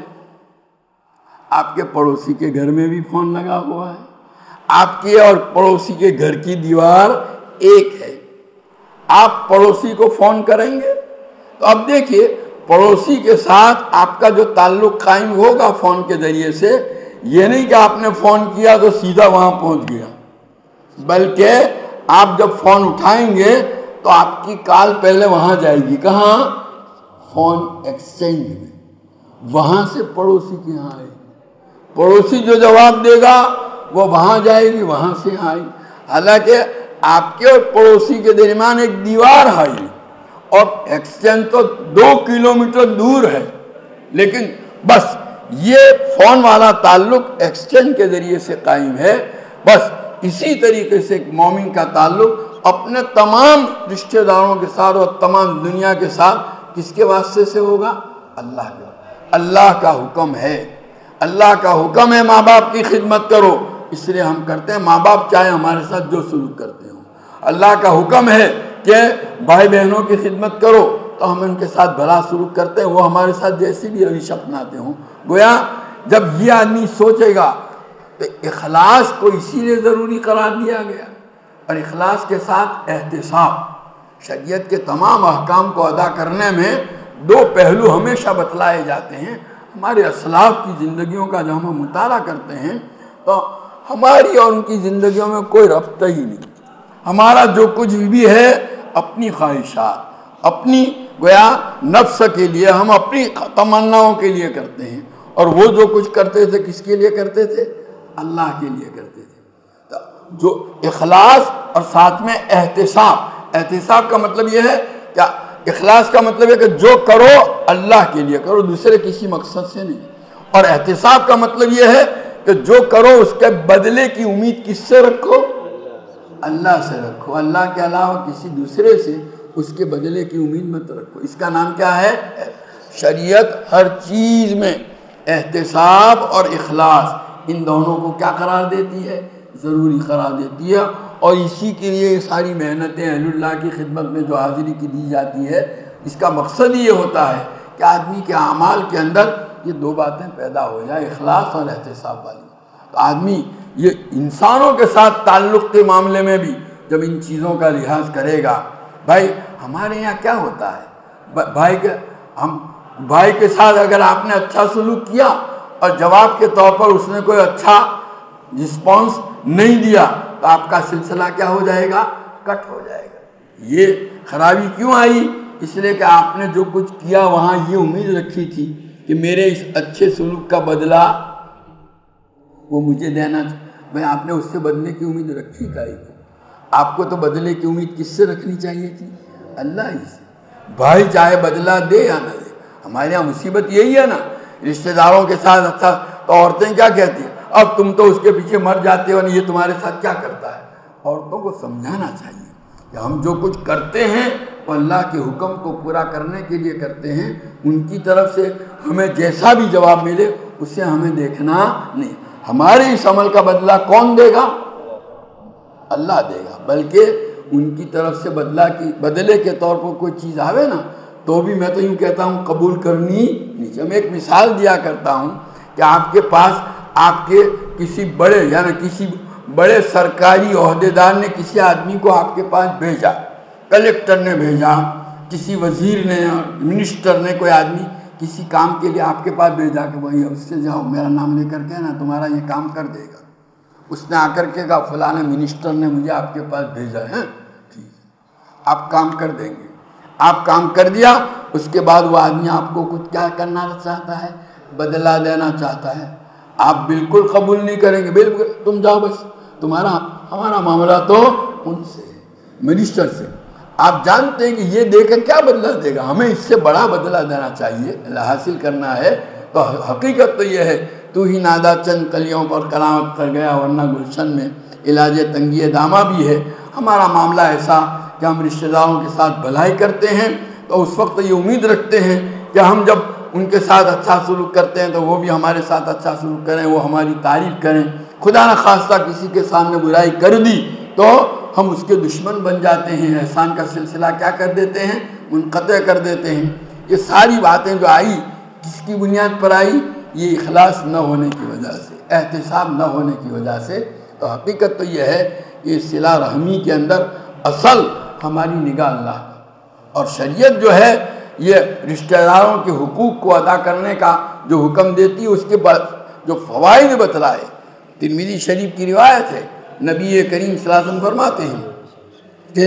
آپ کے پڑوسی کے گھر میں بھی فون لگا ہوا ہے، آپ کے اور پڑوسی کے گھر کی دیوار ایک ہے، آپ پڑوسی کو فون کریں گے تو اب دیکھیے پڑوسی کے ساتھ آپ کا جو تعلق قائم ہوگا فون کے ذریعے سے، یہ نہیں کہ آپ نے فون کیا تو سیدھا وہاں پہنچ گیا، بلکہ آپ جب فون اٹھائیں گے تو آپ کی کال پہلے وہاں جائے گی، کہاں؟ فون ایکسچینج میں، وہاں سے پڑوسی کے یہاں آئے گی، پڑوسی جو جواب دے گا وہ وہاں جائے گی، وہاں سے آئے گی۔ حالانکہ آپ کے اور پڑوسی کے درمیان ایک دیوار ہے اور ایکسچینج تو دو کلومیٹر دور ہے، لیکن بس یہ فون والا تعلق ایکسچینج کے ذریعے سے قائم ہے۔ بس اسی طریقے سے ایک مومن کا تعلق اپنے تمام رشتہ داروں کے ساتھ اور تمام دنیا کے ساتھ کس کے واسطے سے ہوگا؟ اللہ کے۔ اللہ کا حکم ہے، اللہ کا حکم ہے ماں باپ کی خدمت کرو، اس لیے ہم کرتے ہیں، ماں باپ چاہے ہمارے ساتھ جو سلوک کرتے ہوں۔ اللہ کا حکم ہے کہ بھائی بہنوں کی خدمت کرو، تو ہم ان کے ساتھ بھلا سلوک کرتے ہیں، وہ ہمارے ساتھ جیسی بھی روش اپناتے ہوں۔ گویا جب یہ آدمی سوچے گا تو اخلاص کو اسی لیے ضروری قرار دیا گیا، اور اخلاص کے ساتھ احتساب۔ شریعت کے تمام احکام کو ادا کرنے میں دو پہلو ہمیشہ بتلائے جاتے ہیں۔ ہمارے اسلاف کی زندگیوں کا جب ہم مطالعہ کرتے ہیں تو ہماری اور ان کی زندگیوں میں کوئی ربط ہی نہیں۔ ہمارا جو کچھ بھی ہے اپنی خواہشات، اپنی گویا نفس کے لیے، ہم اپنی تمناؤں کے لیے کرتے ہیں، اور وہ جو کچھ کرتے تھے کس کے لیے کرتے تھے؟ اللہ کے لیے کرتے تھے۔ تو جو اخلاص اور ساتھ میں احتساب، احتساب کا مطلب یہ ہے کیا؟ اخلاص کا مطلب ہے کہ جو کرو اللہ کے لیے کرو، دوسرے کسی مقصد سے نہیں، اور احتساب کا مطلب یہ ہے کہ جو کرو اس کے بدلے کی امید کس سے رکھو؟ اللہ سے رکھو، اللہ کے علاوہ کسی دوسرے سے اس کے بدلے کی امید مت رکھو۔ اس کا نام کیا ہے؟ شریعت ہر چیز میں احتساب اور اخلاص، ان دونوں کو کیا قرار دیتی ہے؟ ضروری قرار دیتی ہے، اور اسی کے لیے یہ ساری محنتیں اہل اللہ کی خدمت میں جو حاضری کی دی جاتی ہے، اس کا مقصد یہ ہوتا ہے کہ آدمی کے اعمال کے اندر یہ دو باتیں پیدا ہو جائے، اخلاص اور احتساب والی۔ تو آدمی یہ انسانوں کے ساتھ تعلق کے معاملے میں بھی جب ان چیزوں کا لحاظ کرے گا، بھائی ہمارے یہاں کیا ہوتا ہے، بھائی کے ہم بھائی کے ساتھ اگر آپ نے اچھا سلوک کیا اور جواب کے طور پر اس نے کوئی اچھا رسپانس نہیں دیا، تو آپ کا سلسلہ کیا ہو جائے گا؟ کٹ ہو جائے گا۔ یہ خرابی کیوں آئی؟ اس لیے کہ آپ نے جو کچھ کیا وہاں یہ امید رکھی تھی کہ میرے اس اچھے سلوک کا بدلہ وہ مجھے دینا تھا۔ میں آپ نے اس سے بدلے کی امید رکھی کا ہی؟ آپ کو تو بدلے کی امید کس سے رکھنی چاہیے تھی؟ اللہ ہی سے۔ بھائی چاہے بدلہ دے یا نہ دے، ہمارے یہاں مصیبت یہی ہے نا، رشتہ داروں کے ساتھ اچھا، تو عورتیں کیا کہتی ہیں؟ اب تم تو اس کے پیچھے مر جاتے ہو، یہ تمہارے ساتھ کیا کرتا ہے؟ عورتوں کو سمجھانا چاہیے کہ ہم جو کچھ کرتے ہیں وہ اللہ کے حکم کو پورا کرنے کے لیے کرتے ہیں، ان کی طرف سے ہمیں جیسا بھی جواب ملے اسے ہمیں دیکھنا نہیں۔ ہمارے اس عمل کا بدلہ کون دے گا؟ اللہ دے گا۔ بلکہ ان کی طرف سے بدلہ کی بدلے کے طور پر کوئی چیز آوے نا، تو بھی میں تو یوں کہتا ہوں قبول کرنی نہیں۔ میں ایک مثال دیا کرتا ہوں کہ آپ کے پاس آپ کے کسی بڑے یعنی کسی بڑے سرکاری عہدیدار نے کسی آدمی کو آپ کے پاس بھیجا، کلیکٹر نے بھیجا، کسی وزیر نے، منسٹر نے، کوئی آدمی کسی کام کے لیے آپ کے پاس بھیجا کہ بھائی اس سے جاؤ، میرا نام لے کر کے نا تمہارا یہ کام کر دے گا۔ اس نے آ کر کے کہا فلاں منسٹر نے مجھے آپ کے پاس بھیجا ہے، ٹھیک ہے آپ کام کر دیں گے۔ آپ کام کر دیا، اس کے بعد وہ آدمی آپ کو کچھ کیا کرنا چاہتا ہے؟ بدلہ دینا چاہتا ہے۔ آپ بالکل قبول نہیں کریں گے، بالکل تم جاؤ، بس تمہارا ہمارا معاملہ تو ان سے، منسٹر سے۔ آپ جانتے ہیں کہ یہ دے کر کیا بدلہ دے گا، ہمیں اس سے بڑا بدلہ دینا چاہیے، حاصل کرنا ہے۔ تو حقیقت تو یہ ہے، تو ہی نادا چند کلیوں پر کرامت کر گیا، ورنہ گلشن میں علاج تنگی دامہ بھی ہے۔ ہمارا معاملہ ایسا کہ ہم رشتہ داروں کے ساتھ بھلائی کرتے ہیں تو اس وقت یہ امید رکھتے ہیں کہ ہم جب ان کے ساتھ اچھا سلوک کرتے ہیں تو وہ بھی ہمارے ساتھ اچھا سلوک کریں، وہ ہماری تعریف کریں۔ خدا نہ خواستہ کسی کے سامنے برائی کر دی تو ہم اس کے دشمن بن جاتے ہیں، احسان کا سلسلہ کیا کر دیتے ہیں؟ منقطع کر دیتے ہیں۔ یہ ساری باتیں جو آئی کس کی بنیاد پر آئی؟ یہ اخلاص نہ ہونے کی وجہ سے، احتساب نہ ہونے کی وجہ سے۔ تو حقیقت تو یہ ہے کہ صلہ رحمی کے اندر اصل ہماری نگاہ اللہ پر، اور شریعت جو ہے یہ رشتہ داروں کے حقوق کو ادا کرنے کا جو حکم دیتی ہے، اس کے بعد جو فوائد بتلائے۔ ترمذی شریف کی روایت ہے، نبی کریم صلی اللہ علیہ وسلم فرماتے ہیں کہ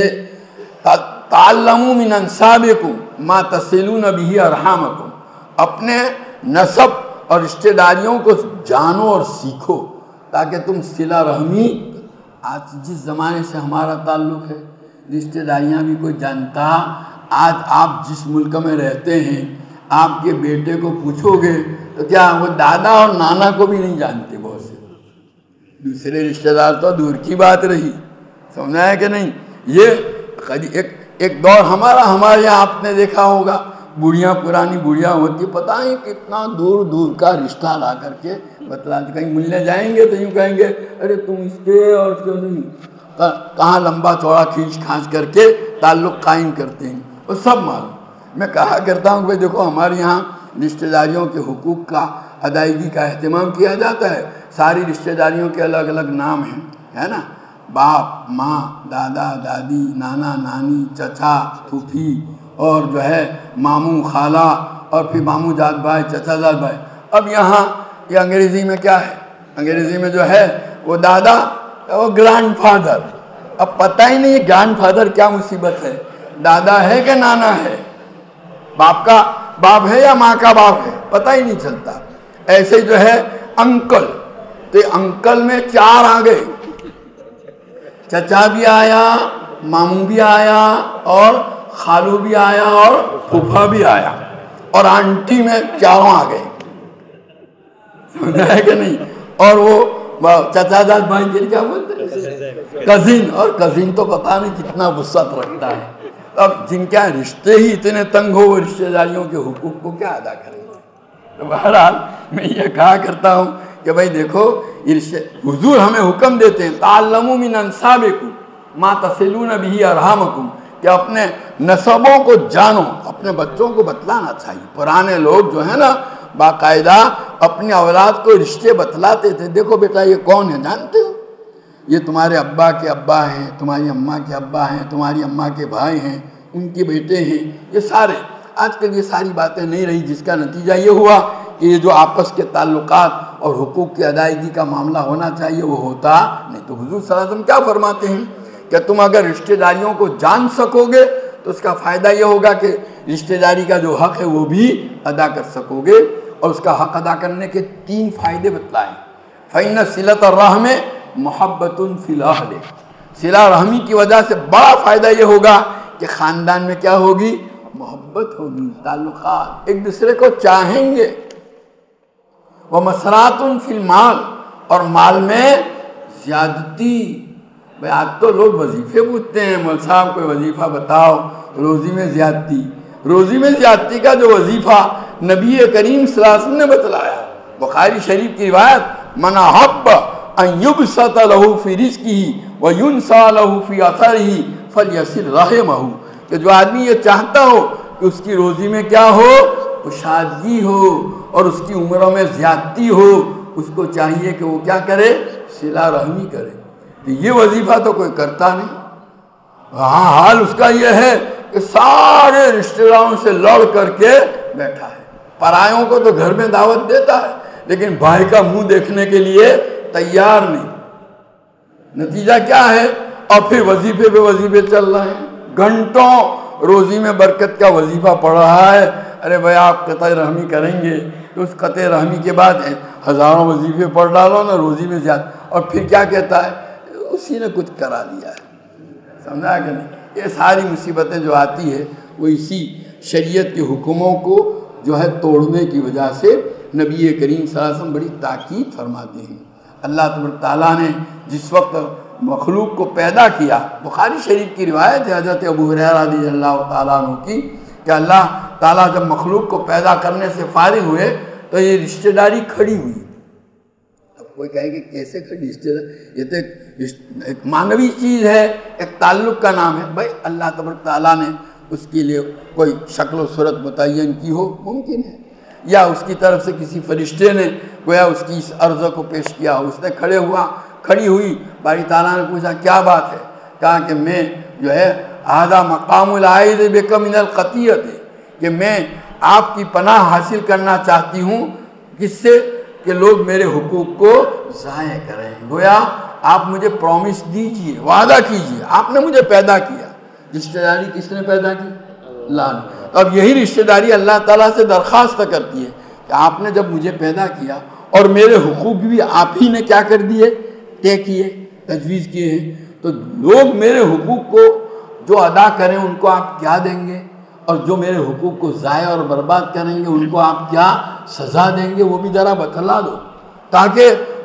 تعلموا من انسابکم ما تصلون به ارحامکم، اپنے نسب اور رشتہ داریوں کو جانو اور سیکھو تاکہ تم صلہ رحمی۔ آج جس زمانے سے ہمارا تعلق ہے، رشتہ داریاں بھی کوئی جانتا۔ آج آپ جس ملک میں رہتے ہیں، آپ کے بیٹے کو پوچھو گے تو کیا وہ دادا اور نانا کو بھی نہیں جانتے، بہت سے دوسرے رشتہ دار تو دور کی بات رہی، سمجھا ہے کہ نہیں؟ یہ ایک ایک دور ہمارا ہمارے یہاں آپ نے دیکھا ہوگا، بوڑھیاں پرانی بوڑھیاں ہوتی، پتہ نہیں کتنا دور دور کا رشتہ لا کر کے بتلا، کہیں ملنے جائیں گے تو یوں کہیں گے ارے تم اس کے اور اس کے نہیں، کہاں لمبا چوڑا کھینچ کھانچ کر کے تعلق قائم کرتے ہیں، وہ سب معلوم۔ میں کہا کرتا ہوں کہ دیکھو ہمارے یہاں رشتہ داریوں کے حقوق کا ادائیگی کا اہتمام کیا جاتا ہے، ساری رشتہ داریوں کے الگ الگ نام ہیں، ہے نا، باپ ماں، دادا دادی، نانا نانی، چچا پھوپھی، اور جو ہے ماموں خالہ، اور پھر ماموں جات بھائی، چچا جات بھائی۔ اب یہاں یہ انگریزی میں کیا ہے، انگریزی میں جو ہے وہ دادا، وہ گرانڈ فادر۔ اب پتہ ہی نہیں گرانڈ فادر کیا مصیبت ہے، دادا ہے کہ نانا ہے، باپ کا باپ ہے یا ماں کا باپ ہے، پتہ ہی نہیں چلتا۔ ایسے جو ہے انکل، تو انکل میں چار آ گئے، چچا بھی آیا، ماموں بھی آیا، اور خالو بھی آیا، اور پھوپھا بھی آیا، اور آنٹی میں چاروں آ گئے، سمجھا ہے کہ نہیں؟ اور وہ چچا جات بھائی جن کیا بولتے ہیں کزن، اور کزن تو پتہ نہیں کتنا وسعت رکھتا ہے۔ اب جن کا رشتے ہی اتنے تنگ ہو، وہ رشتہ داریوں کے حقوق کو کیا ادا کریں گے؟ تو بہرحال میں یہ کہا کرتا ہوں کہ بھائی دیکھو، حضور ہمیں حکم دیتے ہیں تعلموا من انسابکم ما تصلون به ارحامکم، کہ اپنے نسبوں کو جانو، اپنے بچوں کو بتلانا چاہیے۔ پرانے لوگ جو ہے نا باقاعدہ اپنی اولاد کو رشتے بتلاتے تھے، دیکھو بیٹا یہ کون ہے جانتے ہو، یہ تمہارے ابا کے ابا ہیں، تمہاری اماں کے ابا ہیں، تمہاری اماں کے بھائی ہیں، ان کے بیٹے ہیں، یہ سارے۔ آج کل یہ ساری باتیں نہیں رہی، جس کا نتیجہ یہ ہوا کہ یہ جو آپس کے تعلقات اور حقوق کی ادائیگی کا معاملہ ہونا چاہیے وہ ہوتا نہیں۔ تو حضور صلی اللہ علیہ وسلم کیا فرماتے ہیں کہ تم اگر رشتہ داریوں کو جان سکو گے تو اس کا فائدہ یہ ہوگا کہ رشتہ داری کا جو حق ہے وہ بھی ادا کر سکو گے، اور اس کا حق ادا کرنے کے تین فائدے بتلائیں۔ فَإِنَّ صِلَةَ الرَّحْمِ مُحَبَّةٌ فِي الْأَهْلِ، صلہ رحمی کی وجہ سے بڑا فائدہ یہ ہوگا کہ خاندان میں کیا ہوگی، محبت ہوگی، تعلقات ایک دوسرے کو چاہیں گے۔ وَمَسْرَاتٌ فِي الْمَالِ، اور مال میں زیادتی۔ بھئی آج تو لوگ وظیفے پوچھتے ہیں، مول صاحب کوئی وظیفہ بتاؤ، روزی میں زیادتی۔ روزی میں زیادتی کا جو وظیفہ نبی کریم صلی اللہ علیہ وسلم نے بتلایا، بخاری شریف کی روایت، من احب ان یبسط له فی رزقہ وینسى له فی اثرہ فلیصل رحمہ، کہ جو آدمی یہ چاہتا ہو کہ اس کی روزی میں کیا ہو، کشادگی ہو، اور اس کی عمروں میں زیادتی ہو، اس کو چاہیے کہ وہ کیا کرے، صلہ رحمی کرے۔ یہ وظیفہ تو کوئی کرتا نہیں۔ ہاں حال اس کا یہ ہے کہ سارے رشتہ داروں سے لڑ کر کے بیٹھا ہے، پرایوں کو تو گھر میں دعوت دیتا ہے لیکن بھائی کا منہ دیکھنے کے لیے تیار نہیں۔ نتیجہ کیا ہے؟ اور پھر وظیفے پہ وظیفے چل رہے ہیں، گھنٹوں روزی میں برکت کا وظیفہ پڑھ رہا ہے۔ ارے بھائی آپ قطع رحمی کریں گے تو اس قطع رحمی کے بعد ہزاروں وظیفے پڑھ ڈالو نا، روزی میں زیادہ، اور پھر کیا کہتا ہے، اسی نے کچھ کرا دیا ہے، سمجھا کہ نہیں؟ یہ ساری مصیبتیں جو آتی ہے وہ اسی شریعت کے حکموں کو جو ہے توڑنے کی وجہ سے نبی کریم صلی اللہ علیہ وسلم بڑی تاکید فرماتے ہیں۔ اللہ تبارک تعالیٰ نے جس وقت مخلوق کو پیدا کیا، بخاری شریف کی روایت ہے حضرت ابو ہریرہ رضی اللہ تعالیٰ عنہ کی، کہ اللہ تعالیٰ جب مخلوق کو پیدا کرنے سے فارغ ہوئے تو یہ رشتہ داری کھڑی ہوئی۔ اب کوئی کہے کہ کیسے کھڑی رشتہ داری، یہ تو ایک معنوی چیز ہے، ایک تعلق کا نام ہے۔ بھائی اللہ تبارک تعالیٰ نے اس کے لیے کوئی شکل و صورت متعین کی ہو، ممکن ہے، یا اس کی طرف سے کسی فرشتے نے گویا اس کی اس عرض کو پیش کیا ہو، اس نے کھڑے ہوا کھڑی ہوئی، باری تعالیٰ نے پوچھا کیا بات ہے، کہا کہ میں جو ہے ھذا مقام العائد بک من القطیعۃ، کہ میں آپ کی پناہ حاصل کرنا چاہتی ہوں، کس سے، کہ لوگ میرے حقوق کو ضائع کریں۔ گویا آپ مجھے پرومس دیجئے، وعدہ کیجئے، آپ نے مجھے پیدا کیا، رشتہ داری کس نے پیدا کی؟ اللہ نے۔ تو اب یہی رشتہ داری اللہ تعالیٰ سے درخواست کرتی ہے کہ آپ نے جب مجھے پیدا کیا اور میرے حقوق بھی آپ ہی نے کیا کر دیے، طے کیے، تجویز کیے ہیں، تو لوگ میرے حقوق کو جو ادا کریں ان کو آپ کیا دیں گے، اور جو میرے حقوق کو ضائع اور برباد کریں گے ان کو آپ کیا سزا دیں گے، وہ بھی ذرا بتلا دو، تاکہ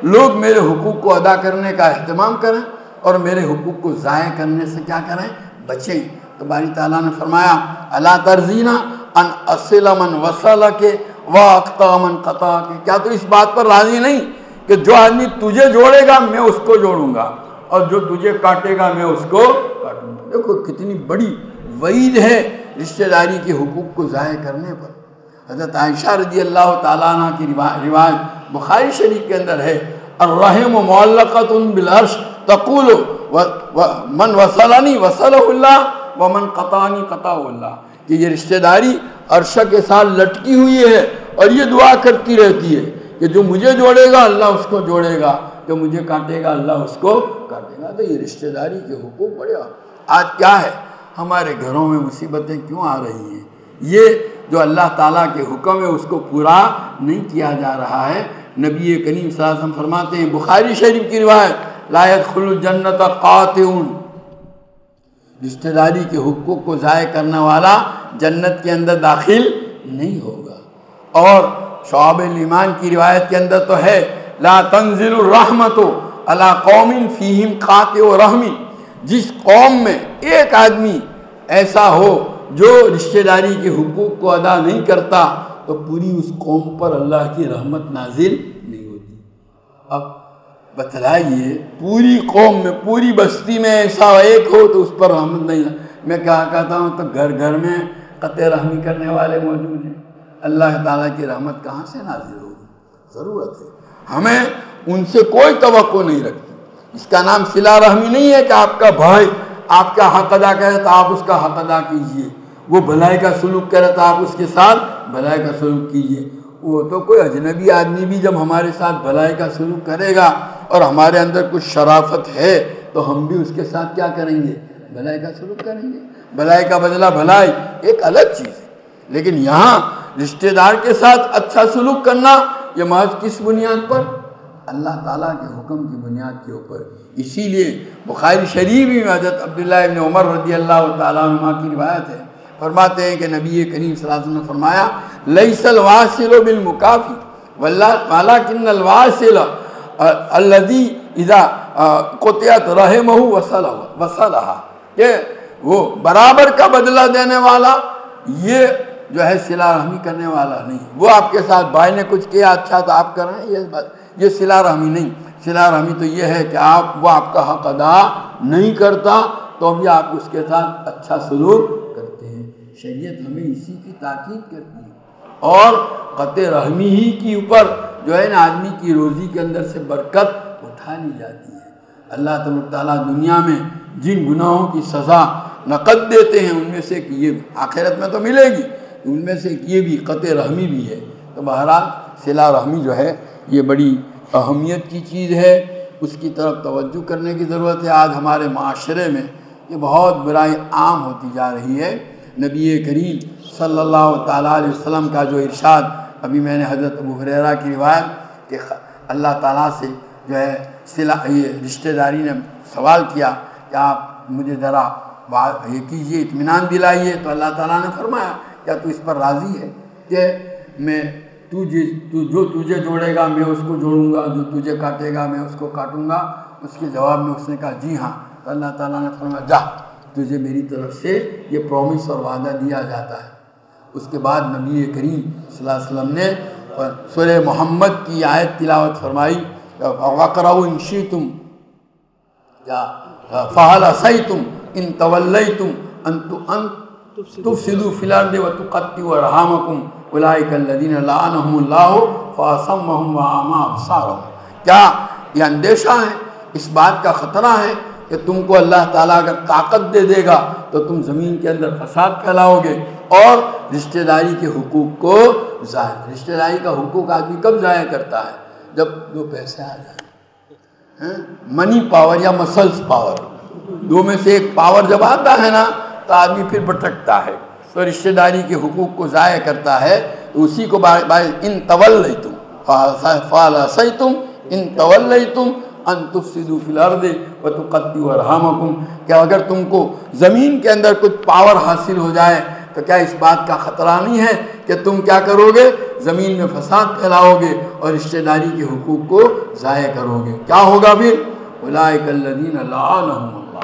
لوگ میرے حقوق کو ادا کرنے کا اہتمام کریں اور میرے حقوق کو ضائع کرنے سے کیا کریں؟ بچیں۔ تو باری تعالیٰ نے فرمایا الا ترضینا ان اصل من وصلک واقطع من قطعک، کیا تو اس بات پر راضی نہیں کہ جو آدمی تجھے جوڑے گا میں اس کو جوڑوں گا اور جو تجھے کاٹے گا میں اس کو کاٹوں گا۔ دیکھو کتنی بڑی وعید ہے رشتہ داری کے حقوق کو ضائع کرنے پر۔ حضرت عائشہ رضی اللہ تعالیٰ عنہ کی روایت بخاری شریف کے اندر ہے، الرحم معلقۃ بالعرش تقول من وصلنی وصلہ اللہ ومن قطعنی قطعہ اللہ، کہ یہ رشتہ داری عرش کے ساتھ لٹکی ہوئی ہے اور یہ دعا کرتی رہتی ہے کہ جو مجھے جوڑے گا اللہ اس کو جوڑے گا، جو مجھے کاٹے گا اللہ اس کو کاٹے گا۔ تو یہ رشتہ داری کے حقوق بڑے۔ آج کیا ہے ہمارے گھروں میں مصیبتیں کیوں آ رہی ہیں؟ یہ جو اللہ تعالیٰ کے حکم ہے اس کو پورا نہیں کیا جا رہا ہے۔ نبی کریم صلی اللہ علیہ وسلم فرماتے ہیں بخاری شریف کی روایت، لا يدخل الجنت قاطع، رشتہ داری کے حقوق کو ضائع کرنے والا جنت کے اندر داخل نہیں ہوگا۔ اور شعب الایمان کی روایت کے اندر تو ہے لا تنزل الرحمت علی قوم فیہم قاطع رحم، جس قوم میں ایک آدمی ایسا ہو جو رشتہ داری کے حقوق کو ادا نہیں کرتا تو پوری اس قوم پر اللہ کی رحمت نازل نہیں ہوتی۔ اب بتلائیے پوری قوم میں پوری بستی میں ایسا ایک ہو تو اس پر رحمت نہیں ہے۔ میں کیا کہتا ہوں تو گھر گھر میں قطع رحمی کرنے والے موجود ہیں، اللہ تعالیٰ کی رحمت کہاں سے نازل ہوگی؟ ضرورت ہے ہمیں ان سے کوئی توقع نہیں رکھتی۔ اس کا نام صلہ رحمی نہیں ہے کہ آپ کا بھائی آپ کا حق ادا کرے تو آپ اس کا حق ادا کیجئے، وہ بھلائی کا سلوک کرے تو آپ اس کے ساتھ بھلائی کا سلوک کیجئے۔ وہ تو کوئی اجنبی آدمی بھی جب ہمارے ساتھ بھلائی کا سلوک کرے گا اور ہمارے اندر کچھ شرافت ہے تو ہم بھی اس کے ساتھ کیا کریں گے؟ بھلائی کا سلوک کریں گے۔ بھلائی کا بدلہ بھلائی ایک الگ چیز ہے، لیکن یہاں رشتہ دار کے ساتھ اچھا سلوک کرنا یہ محض کس بنیاد پر؟ اللہ تعالیٰ کے حکم کی بنیاد کے اوپر۔ اسی لیے بخاری شریف میں حضرت عبداللہ ابن عمر رضی اللہ تعالیٰ عنہ کی روایت ہے، فرماتے ہیں کہ نبی کریم صلی اللہ علیہ وسلم نے فرمایا لیس الواصل بالمکافی ولکن الواصل الذی اذا قطعت رحمہ وصلھا، کہ وہ برابر کا بدلہ دینے والا یہ جو ہے صلہ رحمی کرنے والا نہیں۔ وہ آپ کے ساتھ بھائی نے کچھ کیا اچھا تو آپ کر رہے ہیں، یہ بات یہ صلہ رحمی نہیں۔ صلہ رحمی تو یہ ہے کہ آپ وہ آپ کا حق ادا نہیں کرتا تو بھی آپ اس کے ساتھ اچھا سلوک کرتے ہیں۔ شریعت ہمیں اسی کی تاکید کرتی ہے اور قطع رحمی ہی کے اوپر جو ہے نا آدمی کی روزی کے اندر سے برکت اٹھا لی جاتی ہے۔ اللہ تعالیٰ دنیا میں جن گناہوں کی سزا نقد دیتے ہیں ان میں سے کہ یہ آخرت میں تو ملے گی، ان میں سے یہ بھی قطع رحمی بھی ہے۔ تو بہرحال صلہ رحمی جو ہے یہ بڑی اہمیت کی چیز ہے، اس کی طرف توجہ کرنے کی ضرورت ہے۔ آج ہمارے معاشرے میں یہ بہت برائی عام ہوتی جا رہی ہے۔ نبی کریم صلی اللہ تعالیٰ علیہ وسلم کا جو ارشاد، ابھی میں نے حضرت ابو ہریرہ کی روایت کہ اللہ تعالیٰ سے جو ہے صلہ یہ رشتہ داری نے سوال کیا کہ آپ مجھے ذرا یہ کیجئے، اطمینان دلائیے، تو اللہ تعالیٰ نے فرمایا کیا تو اس پر راضی ہے کہ میں تجھے تو جو تجھے جوڑے گا میں اس کو جوڑوں گا، جو تجھے کاٹے گا میں اس کو کاٹوں گا؟ اس کے جواب میں اس نے کہا جی ہاں۔ تو اللہ تعالیٰ نے فرمایا جا، تجھے میری طرف سے یہ پرومس اور وعدہ دیا جاتا ہے۔ اس کے بعد نبی کریم صلی اللہ علیہ وسلم نے سورہ محمد کی آیت تلاوت فرمائی، وَقْرَؤْا إِن شِئْتُمْ فَهَلْ عَصَيْتُمْ إِن تَوَلَّيْتُمْ أَن تُفْسِدُوا فِي الْأَرْضِ وَتُقَطِّعُوا أَرْحَامَكُمْ أُولَٰئِكَ الَّذِينَ لَعَنَهُمُ اللَّهُ فَأَصَمَّهُمْ وَأَعْمَىٰ أَبْصَارَهُمْ۔ کیا یہ اندیشہ ہے، اس بات کا خطرہ ہے کہ تم کو اللہ تعالیٰ اگر طاقت دے دے گا تو تم زمین کے اندر فساد پھیلاؤ گے اور رشتہ داری کے حقوق کو ضائع۔ رشتہ داری کا حقوق آدمی کب ضائع کرتا ہے؟ جب دو پیسے آ جائیں، منی پاور یا مسلس پاور، دو میں سے ایک پاور جب آتا ہے نا تو آدمی پھر بھٹکتا ہے، تو رشتہ داری کے حقوق کو ضائع کرتا ہے۔ تو اسی کو ان تولیتم فعصیتم ان تولیتم ان تفسدوا فی الارض وتقطعوا ارحامکم، کہ اگر تم کو زمین کے اندر کچھ پاور حاصل ہو جائے، تو کیا اس بات کا خطرہ نہیں ہے کہ تم کیا کرو گے؟ زمین میں فساد پھیلاؤ گے اور رشتہ داری کے حقوق کو ضائع کرو گے۔ کیا ہوگا پھر؟ اولئک الذین لعنہم اللہ۔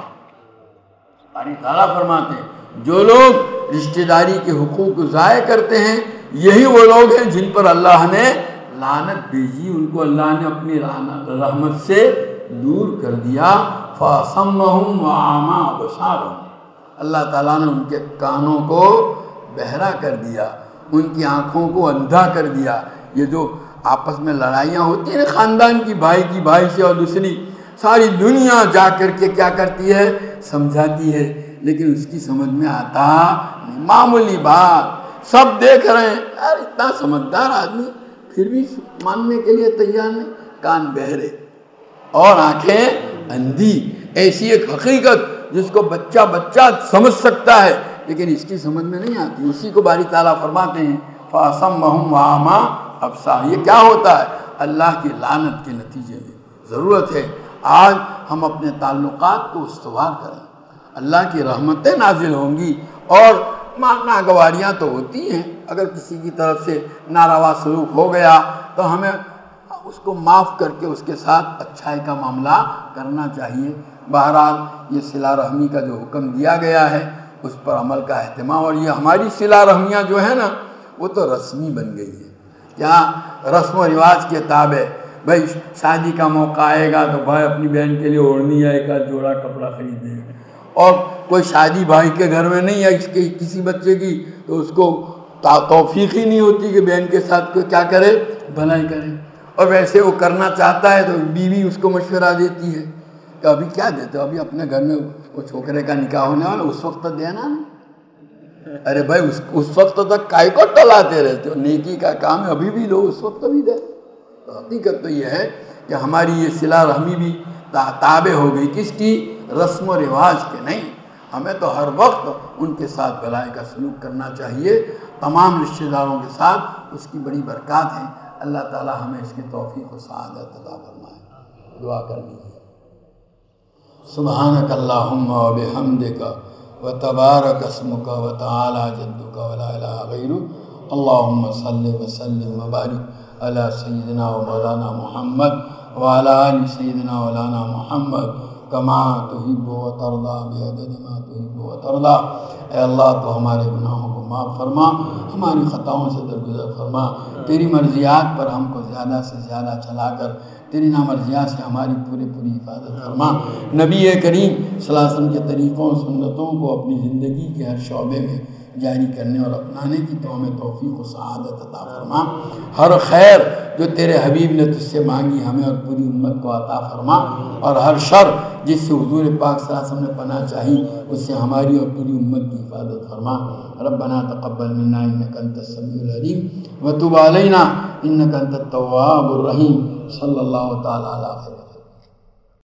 باری تعالیٰ فرماتے ہیں جو لوگ رشتہ داری کے حقوق کو ضائع کرتے ہیں یہی وہ لوگ ہیں جن پر اللہ نے لعنت بھیجی، ان کو اللہ نے اپنی رحمت سے دور کر دیا۔ فَأَصَمَّهُمْ وَأَعْمَىٰ أَبْصَارَهُمْ، اللہ تعالیٰ نے ان کے کانوں کو بہرا کر دیا، ان کی آنکھوں کو اندھا کر دیا۔ یہ جو آپس میں لڑائیاں ہوتی ہیں خاندان کی، بھائی کی بھائی سے، اور دوسری ساری دنیا جا کر کے کیا کرتی ہے؟ سمجھاتی ہے، لیکن اس کی سمجھ میں آتا نہیں۔ معمولی بات سب دیکھ رہے ہیں، یار اتنا سمجھدار آدمی پھر بھی ماننے کے لیے تیار نہیں، کان بہرے اور آنکھیں اندھی۔ ایسی ایک حقیقت جس کو بچہ بچہ سمجھ سکتا ہے لیکن اس کی سمجھ میں نہیں آتی، اسی کو باری تعالیٰ فرماتے ہیں فَأَصَمَّهُمْ وَأَعْمَىٰ أَبْصَارَهُمْ۔ یہ کیا ہوتا ہے؟ اللہ کی لعنت کے نتیجے میں۔ ضرورت ہے آج ہم اپنے تعلقات کو استوار کریں، اللہ کی رحمتیں نازل ہوں گی، اور ناگواریاں تو ہوتی ہیں، اگر کسی کی طرف سے ناروا سلوک ہو گیا تو ہمیں اس کو معاف کر کے اس کے ساتھ اچھائی کا معاملہ کرنا چاہیے۔ بہرحال یہ صلہ رحمی کا جو حکم دیا گیا ہے اس پر عمل کا اہتمام، اور یہ ہماری صلہ رحمیاں جو ہے نا وہ تو رسمی بن گئی ہے، کیا رسم و رواج کے تابع۔ بھائی شادی کا موقع آئے گا تو بھائی اپنی بہن کے لیے اوڑھنی یا ایک آدھ جوڑا کپڑا خریدے گا، اور کوئی شادی بھائی کے گھر میں نہیں ہے اس کے کسی بچے کی تو اس کو توفیق ہی نہیں ہوتی کہ بہن کے ساتھ کوئی کیا کرے؟ بھلائی کرے، اور ویسے وہ کرنا چاہتا ہے تو بیوی اس کو مشورہ دیتی ہے کہ ابھی کیا دیتے ہو، ابھی اپنے گھر میں وہ چھوکرے کا نکاح ہونے والا، اس وقت دینا نہیں۔ ارے بھائی اس اس وقت تک کائی کو ٹلاتے رہتے ہو، نیکی کا کام ہے ابھی بھی لو، اس وقت بھی دے۔ تو حقیقت تو یہ ہے کہ ہماری یہ صلہ رحمی بھی تابع ہو گئی کس کی؟ رسم و رواج کے نہیں۔ ہمیں تو ہر وقت ان کے ساتھ بھلائی کا سلوک کرنا چاہیے، تمام رشتہ داروں کے ساتھ، اس کی بڑی برکات ہیں۔ اللہ تعالی ہمیں اس کی توفیق و سعادت عطا فرمائے۔ دعا کرنی ہے۔ سبحانک اللہم و بحمدک و تبارک اسمک و تعالی جدک و لا الہ غیرک، اللہم صلی وسلم و بارک علی سیدنا و مولانا محمد و علی آل سیدنا مولانا محمد کما تحب و ترضا بعدد ما تحب و ترضا۔ اے اللہ تو ہمارے گناہوں کو معاف فرما، ہماری خطاؤں سے درگزر فرما، تیری مرضیات پر ہم کو زیادہ سے زیادہ چلا کر تیری نامرضیات سے ہماری پورے پوری حفاظت فرما۔ نبی کریم صلی اللہ علیہ وسلم کے طریقوں سنتوں کو اپنی زندگی کے ہر شعبے میں جاری کرنے اور اپنانے کی تو ہمیں توفیق و سعادت عطا فرما۔ ہر خیر جو تیرے حبیب نے تجھ سے مانگی ہمیں اور پوری امت کو عطا فرما، اور ہر شر جس سے حضور پاک صلی اللہ علیہ وسلم نے پناہ چاہی اس سے ہماری اور پوری امت کی حفاظت فرما۔ ربنا تقبل منا انک انت السمیع العلیم وتب علینا انک انت التواب الرحیم۔ صلی اللہ تعالی علیہ وسلم۔